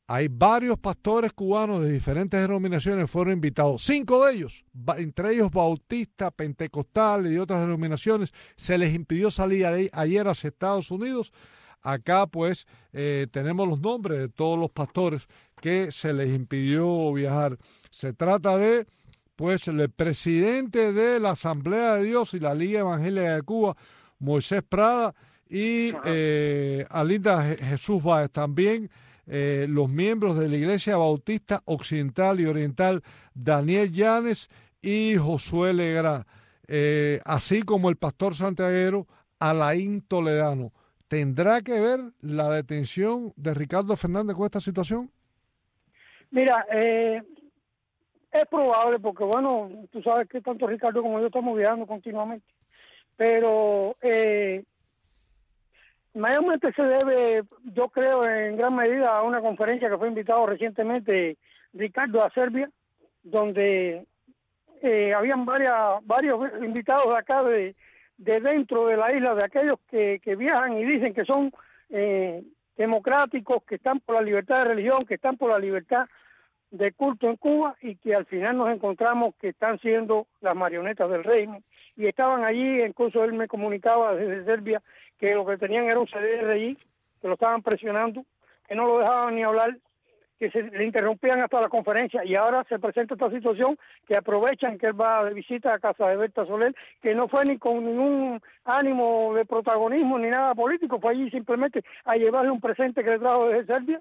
hay varios pastores cubanos de diferentes denominaciones fueron invitados. 5 de ellos, entre ellos bautistas, pentecostales y otras denominaciones, se les impidió salir ayer hacia Estados Unidos. Acá pues tenemos los nombres de todos los pastores que se les impidió viajar. Se trata de pues el presidente de la Asamblea de Dios y la Liga Evangélica de Cuba, Moisés Prada, y Alinda Jesús Báez. También los miembros de la Iglesia Bautista Occidental y Oriental, Daniel Llanes y Josué Legrá, así como el pastor santiaguero Alain Toledano. ¿Tendrá que ver la detención de Ricardo Fernández con esta situación? Mira, es probable porque, bueno, tú sabes que tanto Ricardo como yo estamos viajando continuamente, pero mayormente se debe, yo creo, en gran medida a una conferencia que fue invitado recientemente Ricardo a Serbia, donde habían varios invitados de acá de dentro de la isla, de aquellos que viajan y dicen que son democráticos, que están por la libertad de religión, que están por la libertad de culto en Cuba, y que al final nos encontramos que están siendo las marionetas del régimen. Y estaban allí, incluso él me comunicaba desde Serbia que lo que tenían era un CDR allí, que lo estaban presionando, que no lo dejaban ni hablar, que se le interrumpían hasta la conferencia, y ahora se presenta esta situación que aprovechan que él va de visita a casa de Berta Soler, que no fue ni con ningún ánimo de protagonismo ni nada político, fue allí simplemente a llevarle un presente que le trajo desde Serbia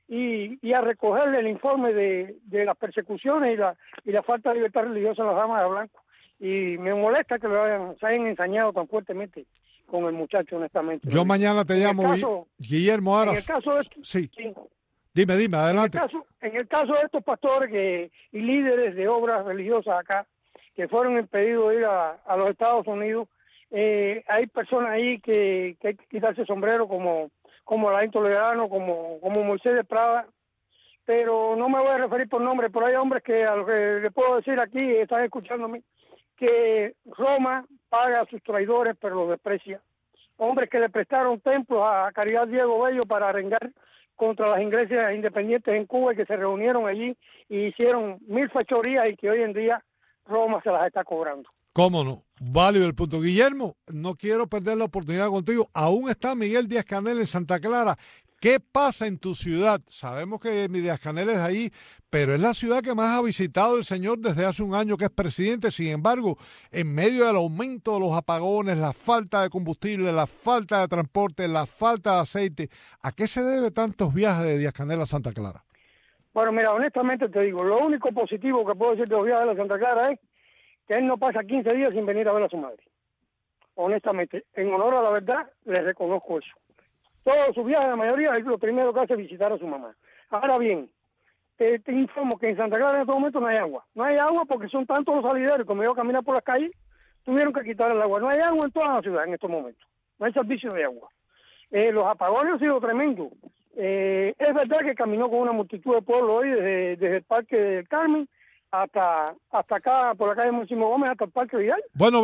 y a recogerle el informe de las persecuciones y la falta de libertad religiosa en las damas de blanco. Y me molesta que se hayan ensañado tan fuertemente con el muchacho, honestamente. Yo mañana te llamo, Guillermo Aras. En el caso de sí. Dime, adelante. En el caso de estos pastores y líderes de obras religiosas acá, que fueron impedidos de ir a los Estados Unidos, hay personas ahí que hay que quitarse el sombrero, como Alain Toledano, como Moisés de Prada, pero no me voy a referir por nombre, pero hay hombres que a lo que le puedo decir aquí, están escuchándome, que Roma paga a sus traidores, pero los desprecia. Hombres que le prestaron templos a Caridad Diego Bello para arengar contra las iglesias independientes en Cuba, y que se reunieron allí y hicieron 1000 fechorías, y que hoy en día Roma se las está cobrando. ¿Cómo no? Válido el punto. Guillermo, no quiero perder la oportunidad contigo. Aún está Miguel Díaz-Canel en Santa Clara. ¿Qué pasa en tu ciudad? Sabemos que Díaz-Canel es ahí, pero es la ciudad que más ha visitado el señor desde hace un año que es presidente. Sin embargo, en medio del aumento de los apagones, la falta de combustible, la falta de transporte, la falta de aceite, ¿a qué se debe tantos viajes de Díaz-Canel a Santa Clara? Bueno, mira, honestamente te digo, lo único positivo que puedo decir de los viajes de Santa Clara es que él no pasa 15 días sin venir a ver a su madre. Honestamente, en honor a la verdad, le reconozco eso. Todos sus viajes, la mayoría, lo primero que hace es visitar a su mamá. Ahora bien, te informo que en Santa Clara en este momento no hay agua. No hay agua porque son tantos los salideros, como yo caminar por las calles, tuvieron que quitar el agua. No hay agua en toda la ciudad en estos momentos. No hay servicio de agua. Los apagones han sido tremendos. Es verdad que caminó con una multitud de pueblos hoy desde el Parque del Carmen hasta acá por la calle Máximo Gómez hasta el Parque Vidal.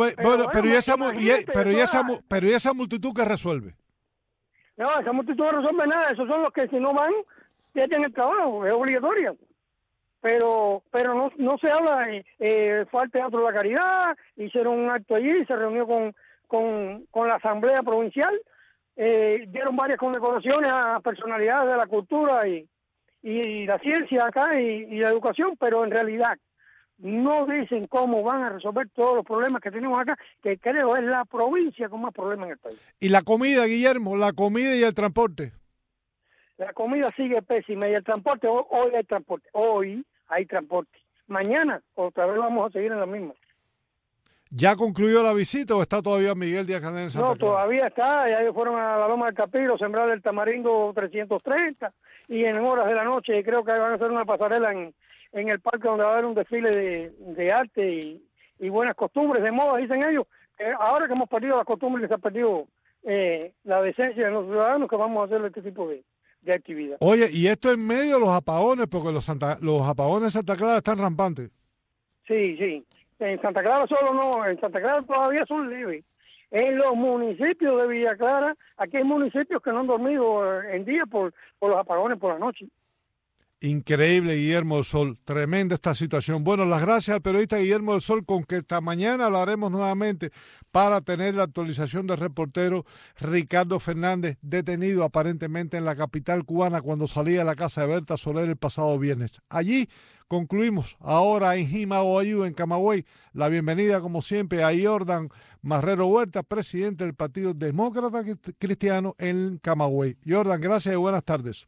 Pero ¿y esa multitud qué resuelve? No, esa multitud no resuelve nada. Esos son los que si no van pierden el trabajo, es obligatorio. Pero no se habla fue al Teatro de la Caridad, hicieron un acto allí, se reunió con la Asamblea Provincial, dieron varias condecoraciones a personalidades de la cultura y la ciencia acá y la educación, pero en realidad no dicen cómo van a resolver todos los problemas que tenemos acá, que creo es la provincia con más problemas en el país. ¿Y la comida, Guillermo? ¿La comida y el transporte? La comida sigue pésima y el transporte, hoy hay transporte. Hoy hay transporte. Mañana otra vez vamos a seguir en la misma. ¿Ya concluyó la visita o está todavía Miguel Díaz-Canel en Santa Clara? No, todavía está. Ya fueron a la Loma del Capiro, sembrar el tamarindo 330 y en horas de la noche creo que van a hacer una pasarela en el parque donde va a haber un desfile de arte y buenas costumbres, de moda, dicen ellos. Ahora que hemos perdido las costumbres, se ha perdido la decencia de los ciudadanos, que vamos a hacer este tipo de actividad. Oye, y esto en medio de los apagones, porque los apagones de Santa Clara están rampantes. Sí. En Santa Clara solo no, en Santa Clara todavía son leves. En los municipios de Villa Clara, aquí hay municipios que no han dormido en día por los apagones por la noche. Increíble, Guillermo del Sol, tremenda esta situación. Bueno, las gracias al periodista Guillermo del Sol, con que esta mañana hablaremos nuevamente para tener la actualización del reportero Ricardo Fernández, detenido aparentemente en la capital cubana cuando salía de la casa de Berta Soler el pasado viernes. Allí concluimos ahora en Jimaguayú, en Camagüey, la bienvenida como siempre a Jordan Marrero Huerta, presidente del Partido Demócrata Cristiano en Camagüey. Jordan, gracias y buenas tardes.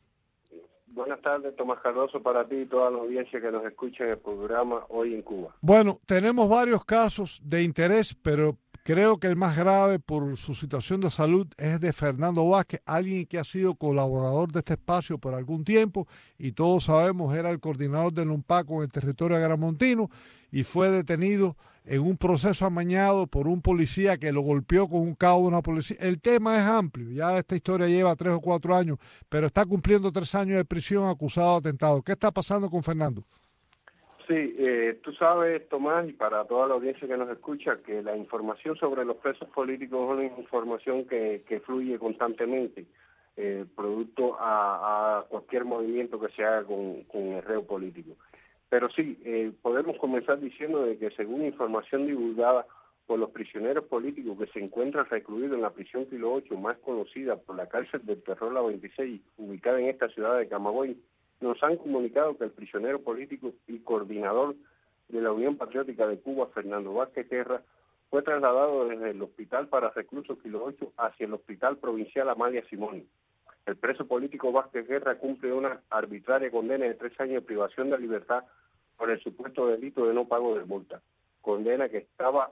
Buenas tardes, Tomás Cardoso, para ti y toda la audiencia que nos escucha en el programa Hoy en Cuba. Bueno, tenemos varios casos de interés, pero creo que el más grave por su situación de salud es de Fernando Vázquez, alguien que ha sido colaborador de este espacio por algún tiempo y todos sabemos era el coordinador del UNPACO en el territorio agramontino y fue detenido en un proceso amañado por un policía que lo golpeó con un cabo de una policía. El tema es amplio, ya esta historia lleva 3 o 4 años, pero está cumpliendo 3 años de prisión acusado de atentado. ¿Qué está pasando con Fernando? Sí, tú sabes, Tomás, y para toda la audiencia que nos escucha, que la información sobre los presos políticos es una información que fluye constantemente, producto a cualquier movimiento que se haga con el reo político. Pero sí, podemos comenzar diciendo de que según información divulgada por los prisioneros políticos que se encuentran recluidos en la prisión Kilo 8, más conocida por la cárcel del Terror La 26, ubicada en esta ciudad de Camagüey, nos han comunicado que el prisionero político y coordinador de la Unión Patriótica de Cuba, Fernando Vázquez Guerra, fue trasladado desde el Hospital para Reclusos Kilo 8 hacia el Hospital Provincial Amalia Simoni. El preso político Vázquez Guerra cumple una arbitraria condena de 3 años de privación de libertad por el supuesto delito de no pago de multa, condena que estaba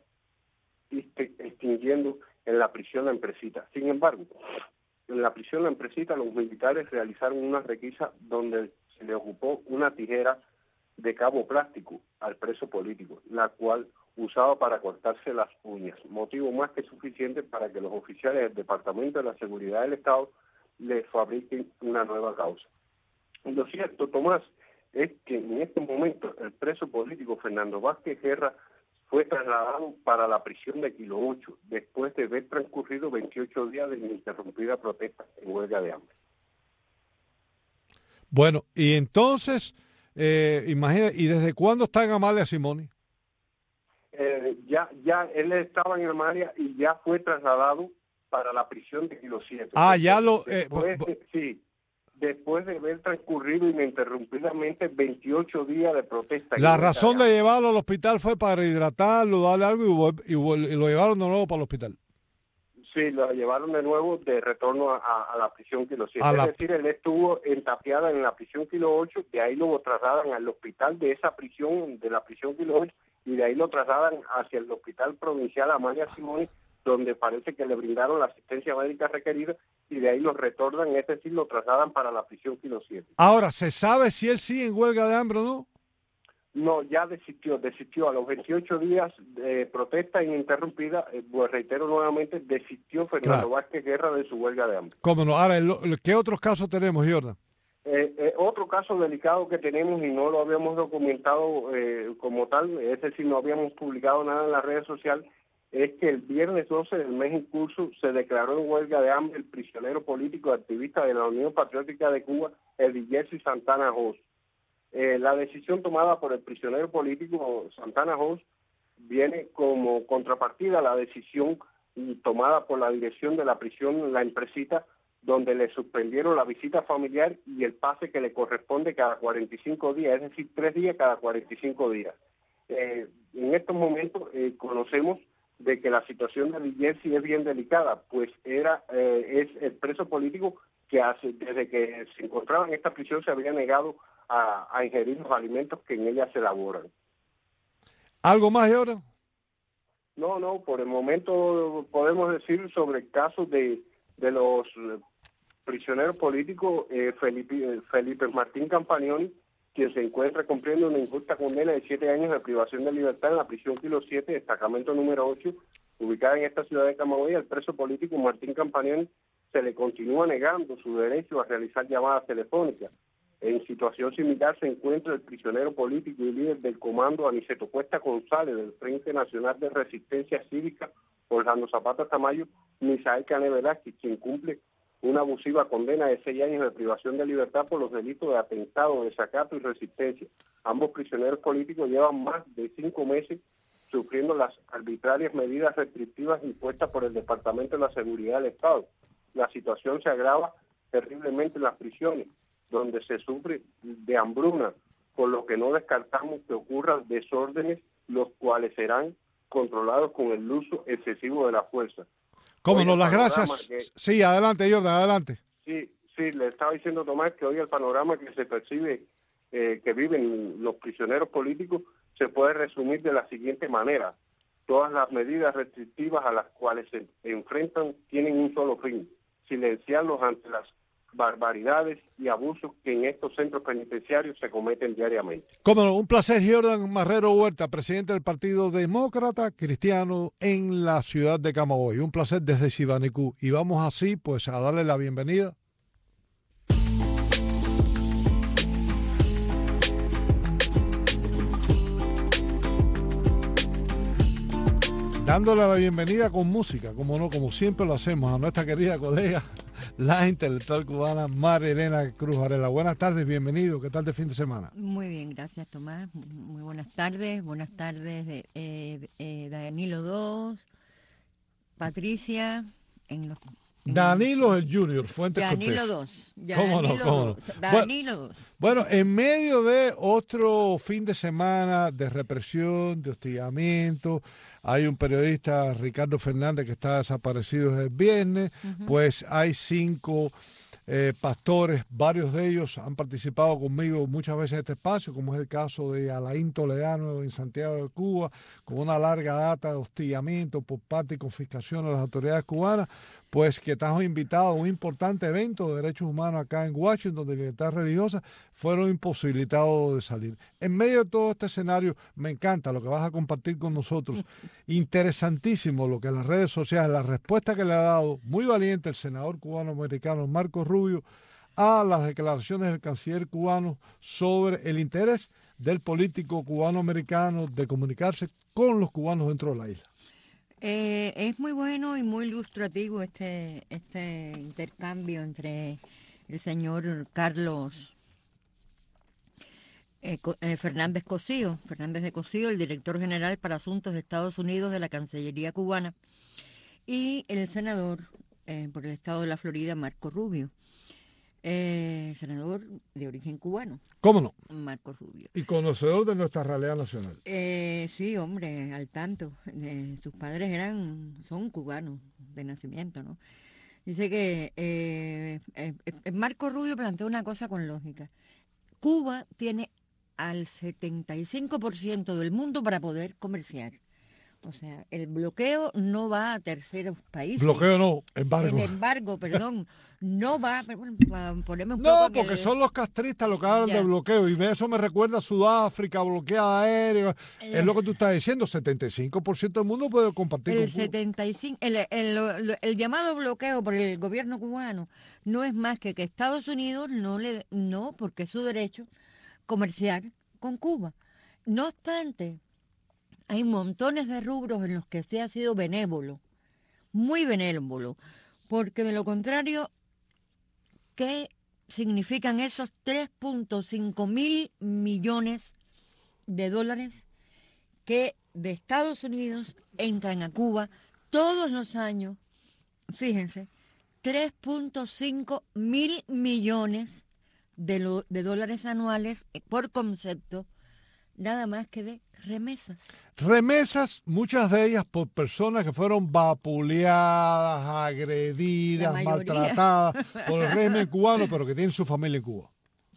extinguiendo en la prisión La Empresita. Sin embargo, en la prisión La Empresita los militares realizaron una requisa donde se le ocupó una tijera de cabo plástico al preso político, la cual usaba para cortarse las uñas, motivo más que suficiente para que los oficiales del Departamento de la Seguridad del Estado le fabriquen una nueva causa. Lo cierto, Tomás, es que en este momento el preso político Fernando Vázquez Guerra fue trasladado para la prisión de Kilo 8, después de haber transcurrido 28 días de ininterrumpida protesta en huelga de hambre. Bueno, y entonces, imagina, ¿y desde cuándo está en Amalia Simoni? Ya él estaba en Amalia y ya fue trasladado para la prisión de Kilo 7. Sí, después de haber transcurrido ininterrumpidamente 28 días de protesta. La razón de llevarlo al hospital fue para hidratarlo, darle algo y lo llevaron de nuevo para el hospital. Sí, lo llevaron de nuevo de retorno a la prisión Kilo 7. Es decir, él estuvo entapiada en la prisión Kilo 8, de ahí lo trasladan al hospital de esa prisión, de la prisión Kilo 8, y de ahí lo trasladan hacia el Hospital Provincial Amalia Simoni, donde parece que le brindaron la asistencia médica requerida, y de ahí lo retornan, es decir, lo trasladan para la prisión Kilo 7. Ahora, ¿se sabe si él sigue en huelga de hambre o no? No, ya desistió a los 28 días de protesta ininterrumpida, pues reitero nuevamente, desistió Fernando Vázquez Guerra de su huelga de hambre. ¿Cómo no? Ahora, ¿qué otros casos tenemos, Jordan? Otro caso delicado que tenemos y no lo habíamos documentado como tal, es decir, no habíamos publicado nada en las redes sociales, es que el viernes 12 del mes en curso se declaró en huelga de hambre el prisionero político y activista de la Unión Patriótica de Cuba, Edilberto Santana Jos. La decisión tomada por el prisionero político Santana Jos viene como contrapartida a la decisión tomada por la dirección de la prisión La Empresita, donde le suspendieron la visita familiar y el pase que le corresponde cada 45 días, es decir, 3 días cada 45 días. En estos momentos conocemos de que la situación de Edilberto es bien delicada, pues es el preso político que desde que se encontraba en esta prisión se había negado a ingerir los alimentos que en ella se elaboran. ¿Algo más, Jordan? No, por el momento podemos decir sobre el caso de los prisioneros políticos Felipe Martín Campagnoni, quien se encuentra cumpliendo una injusta condena de 7 años de privación de libertad en la prisión Kilo 7, destacamento número 8, ubicada en esta ciudad de Camagüey. Al preso político Martín Campagnoni se le continúa negando su derecho a realizar llamadas telefónicas. En situación similar se encuentra el prisionero político y líder del comando Aniceto Cuesta González del Frente Nacional de Resistencia Cívica Orlando Zapata Tamayo, Misael Cané Velázquez, quien cumple una abusiva condena de 6 años de privación de libertad por los delitos de atentado, desacato y resistencia. Ambos prisioneros políticos llevan más de 5 meses sufriendo las arbitrarias medidas restrictivas impuestas por el Departamento de la Seguridad del Estado. La situación se agrava terriblemente en las prisiones, donde se sufre de hambruna, por lo que no descartamos que ocurran desórdenes, los cuales serán controlados con el uso excesivo de la fuerza. ¿Cómo no? Las gracias. Sí, adelante, Jordan, adelante. Sí, le estaba diciendo Tomás que hoy el panorama que se percibe que viven los prisioneros políticos se puede resumir de la siguiente manera. Todas las medidas restrictivas a las cuales se enfrentan tienen un solo fin: silenciarlos ante las barbaridades y abusos que en estos centros penitenciarios se cometen diariamente. Cómo no, un placer. Jordan Marrero Huerta, presidente del Partido Demócrata Cristiano en la ciudad de Camagüey. Un placer desde Sibanicú. Y vamos así pues a darle la bienvenida dándole la bienvenida con música, como no, como siempre lo hacemos, a nuestra querida colega, la intelectual cubana María Elena Cruz Varela. Buenas tardes, bienvenido. ¿Qué tal de fin de semana? Muy bien, gracias, Tomás. Muy buenas tardes. Buenas tardes, Danilo 2, Patricia, Danilo el Junior, Fuentes Cortés. Danilo 2. ¿Cómo no? Danilo 2. Bueno, en medio de otro fin de semana de represión, de hostigamiento, hay un periodista, Ricardo Fernández, que está desaparecido desde el viernes, pues hay 5 pastores, varios de ellos han participado conmigo muchas veces en este espacio, como es el caso de Alain Toledano en Santiago de Cuba, con una larga data de hostigamiento por parte y confiscación de las autoridades cubanas, pues que estamos invitados a un importante evento de derechos humanos acá en Washington, de libertad religiosa, fueron imposibilitados de salir. En medio de todo este escenario, me encanta lo que vas a compartir con nosotros. Interesantísimo lo que las redes sociales, la respuesta que le ha dado, muy valiente el senador cubano-americano Marco Rubio, a las declaraciones del canciller cubano sobre el interés del político cubano-americano de comunicarse con los cubanos dentro de la isla. Es muy bueno y muy ilustrativo este intercambio entre el señor Carlos Fernández de Cosío, el director general para Asuntos de Estados Unidos de la Cancillería cubana, y el senador por el estado de la Florida, Marco Rubio, senador de origen cubano. ¿Cómo no? Marco Rubio. Y conocedor de nuestra realidad nacional. Sí, hombre, al tanto. Sus padres son cubanos de nacimiento, ¿no? Dice que Marco Rubio plantea una cosa con lógica. Cuba tiene al 75% del mundo para poder comerciar. O sea, el bloqueo no va a terceros países. Bloqueo no, embargo. El embargo, perdón, no va, ponemos un no, poco porque son los castristas los que hablan de bloqueo, y eso me recuerda a Sudáfrica, bloqueada aérea, es lo que tú estás diciendo, 75% del mundo puede compartir con Cuba. 75, el llamado bloqueo por el gobierno cubano no es más que Estados Unidos no, porque es su derecho comerciar con Cuba. No obstante, hay montones de rubros en los que usted ha sido benévolo, muy benévolo, porque de lo contrario, ¿qué significan esos 3.5 mil millones de dólares que de Estados Unidos entran a Cuba todos los años? Fíjense, 3.5 mil millones de dólares anuales por concepto, nada más que de remesas. Remesas, muchas de ellas por personas que fueron vapuleadas, agredidas, maltratadas por el régimen cubano, pero que tienen su familia en Cuba.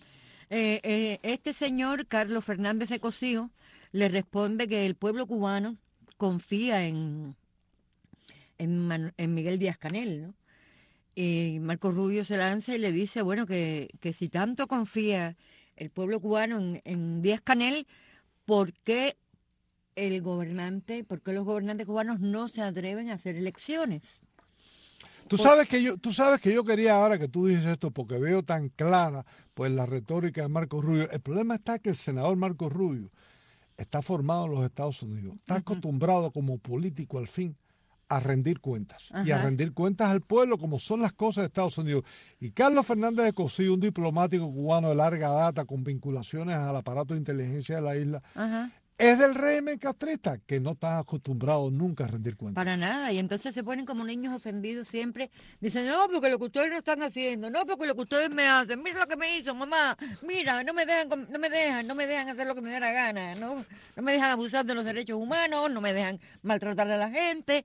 Este señor, Carlos Fernández de Cosío, le responde que el pueblo cubano confía en Miguel Díaz-Canel, ¿no? Y Marco Rubio se lanza y le dice, bueno, que si tanto confía el pueblo cubano en Díaz-Canel, ¿por qué los gobernantes cubanos no se atreven a hacer elecciones? Tú sabes que yo quería, ahora que tú dices esto, porque veo tan clara pues la retórica de Marco Rubio. El problema está que el senador Marco Rubio está formado en los Estados Unidos, está acostumbrado como político al fin a rendir cuentas. Ajá. Y a rendir cuentas al pueblo, como son las cosas de Estados Unidos. Y Carlos Fernández de Cosío, un diplomático cubano de larga data con vinculaciones al aparato de inteligencia de la isla, Ajá. es del régimen castrista, que no están acostumbrados nunca a rendir cuentas. Para nada, y entonces se ponen como niños ofendidos siempre. Dicen, no, porque lo que ustedes no están haciendo, no, porque lo que ustedes me hacen, mira lo que me hizo, mamá, mira, no me dejan hacer lo que me dé la gana, no me dejan abusar de los derechos humanos, no me dejan maltratar a la gente,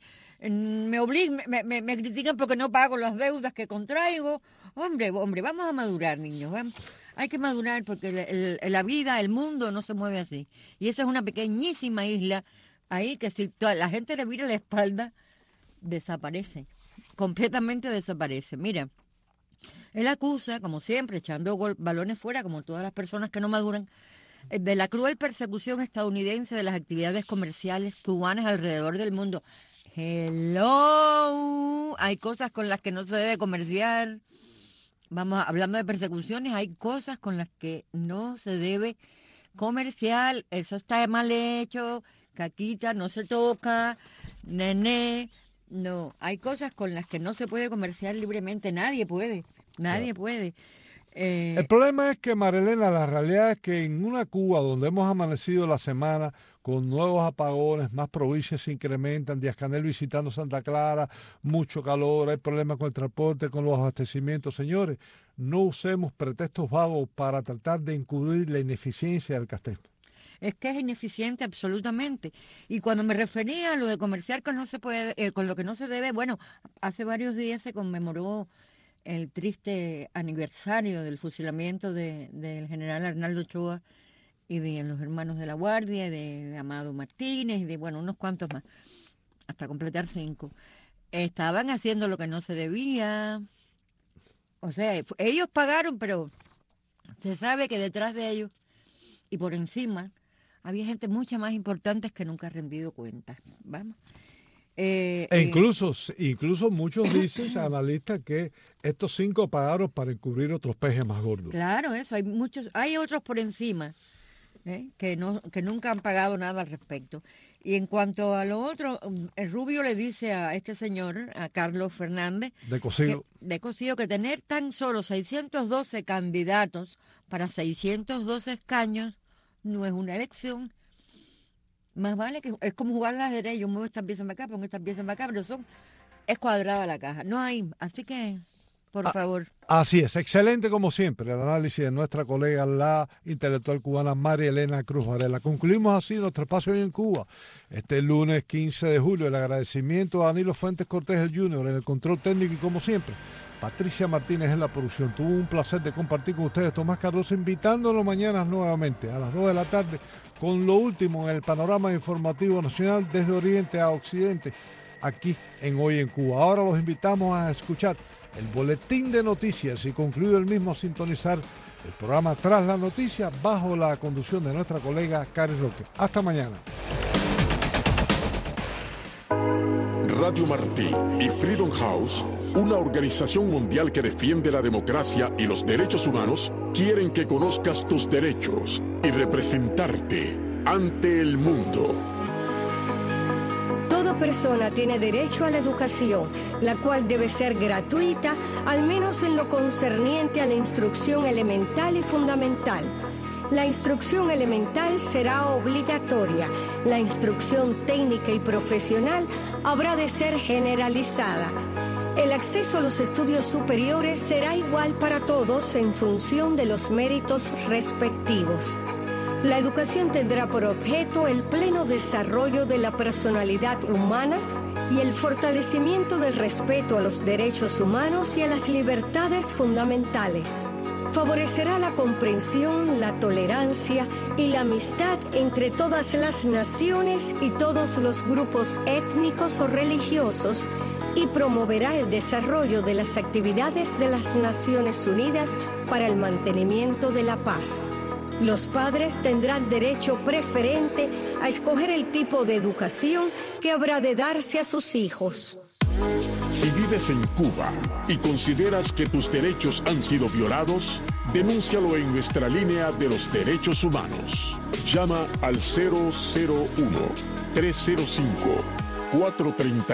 me critican porque no pago las deudas que contraigo. Hombre, vamos a madurar, niños, vamos. Hay que madurar porque la vida, el mundo no se mueve así. Y esa es una pequeñísima isla ahí que si la gente le vira la espalda, desaparece, completamente desaparece. Mira, él acusa, como siempre, echando balones fuera, como todas las personas que no maduran, de la cruel persecución estadounidense de las actividades comerciales cubanas alrededor del mundo. Hello, hay cosas con las que no se debe comerciar. Vamos, hablando de persecuciones, hay cosas con las que no se debe comerciar. Eso está mal hecho, caquita, no se toca, nené. No, hay cosas con las que no se puede comerciar libremente. Nadie puede. El problema es que, Marilena, la realidad es que en una Cuba donde hemos amanecido la semana con nuevos apagones, más provincias se incrementan, Díaz-Canel visitando Santa Clara, mucho calor, hay problemas con el transporte, con los abastecimientos. Señores, no usemos pretextos vagos para tratar de encubrir la ineficiencia del castrismo. Es que es ineficiente absolutamente. Y cuando me refería a lo de comerciar con no se puede, con lo que no se debe, bueno, hace varios días se conmemoró el triste aniversario del fusilamiento del general Arnaldo Ochoa y de los hermanos de la Guardia, y de Amado Martínez, y de, bueno, unos cuantos más, hasta completar 5. Estaban haciendo lo que no se debía. O sea, ellos pagaron, pero se sabe que detrás de ellos y por encima había gente mucha más importante que nunca ha rendido cuentas. Vamos. Incluso muchos dicen, analistas, que estos 5 pagaron para encubrir otros pejes más gordos. Claro, eso, hay otros por encima que nunca han pagado nada al respecto. Y en cuanto a lo otro, el Rubio le dice a este señor, a Carlos Fernández de Cosío, que tener tan solo 612 candidatos para 612 escaños no es una elección. Más vale que es como jugar al ajedrez, yo muevo esta pieza para acá, pongo esta pieza para acá, pero es cuadrada la caja, no hay, así que, por favor. Así es, excelente como siempre el análisis de nuestra colega, la intelectual cubana María Elena Cruz Varela. Concluimos así nuestro espacio hoy en Cuba, este lunes 15 de julio, el agradecimiento a Danilo Fuentes Cortés el Jr. en el control técnico y como siempre, Patricia Martínez en la producción. Tuvo un placer de compartir con ustedes, Tomás Cardoso, invitándolo mañana nuevamente a las 2 de la tarde con lo último en el panorama informativo nacional desde Oriente a Occidente, aquí en Hoy en Cuba. Ahora los invitamos a escuchar el boletín de noticias y concluido el mismo a sintonizar el programa Tras la Noticia bajo la conducción de nuestra colega Karen Roque. Hasta mañana. Radio Martí y Freedom House, una organización mundial que defiende la democracia y los derechos humanos, quieren que conozcas tus derechos y representarte ante el mundo. Toda persona tiene derecho a la educación, la cual debe ser gratuita, al menos en lo concerniente a la instrucción elemental y fundamental. La instrucción elemental será obligatoria. La instrucción técnica y profesional habrá de ser generalizada. El acceso a los estudios superiores será igual para todos en función de los méritos respectivos. La educación tendrá por objeto el pleno desarrollo de la personalidad humana y el fortalecimiento del respeto a los derechos humanos y a las libertades fundamentales. Favorecerá la comprensión, la tolerancia y la amistad entre todas las naciones y todos los grupos étnicos o religiosos y promoverá el desarrollo de las actividades de las Naciones Unidas para el mantenimiento de la paz. Los padres tendrán derecho preferente a escoger el tipo de educación que habrá de darse a sus hijos. Si vives en Cuba y consideras que tus derechos han sido violados, denúncialo en nuestra línea de los derechos humanos. Llama al 001-305-430.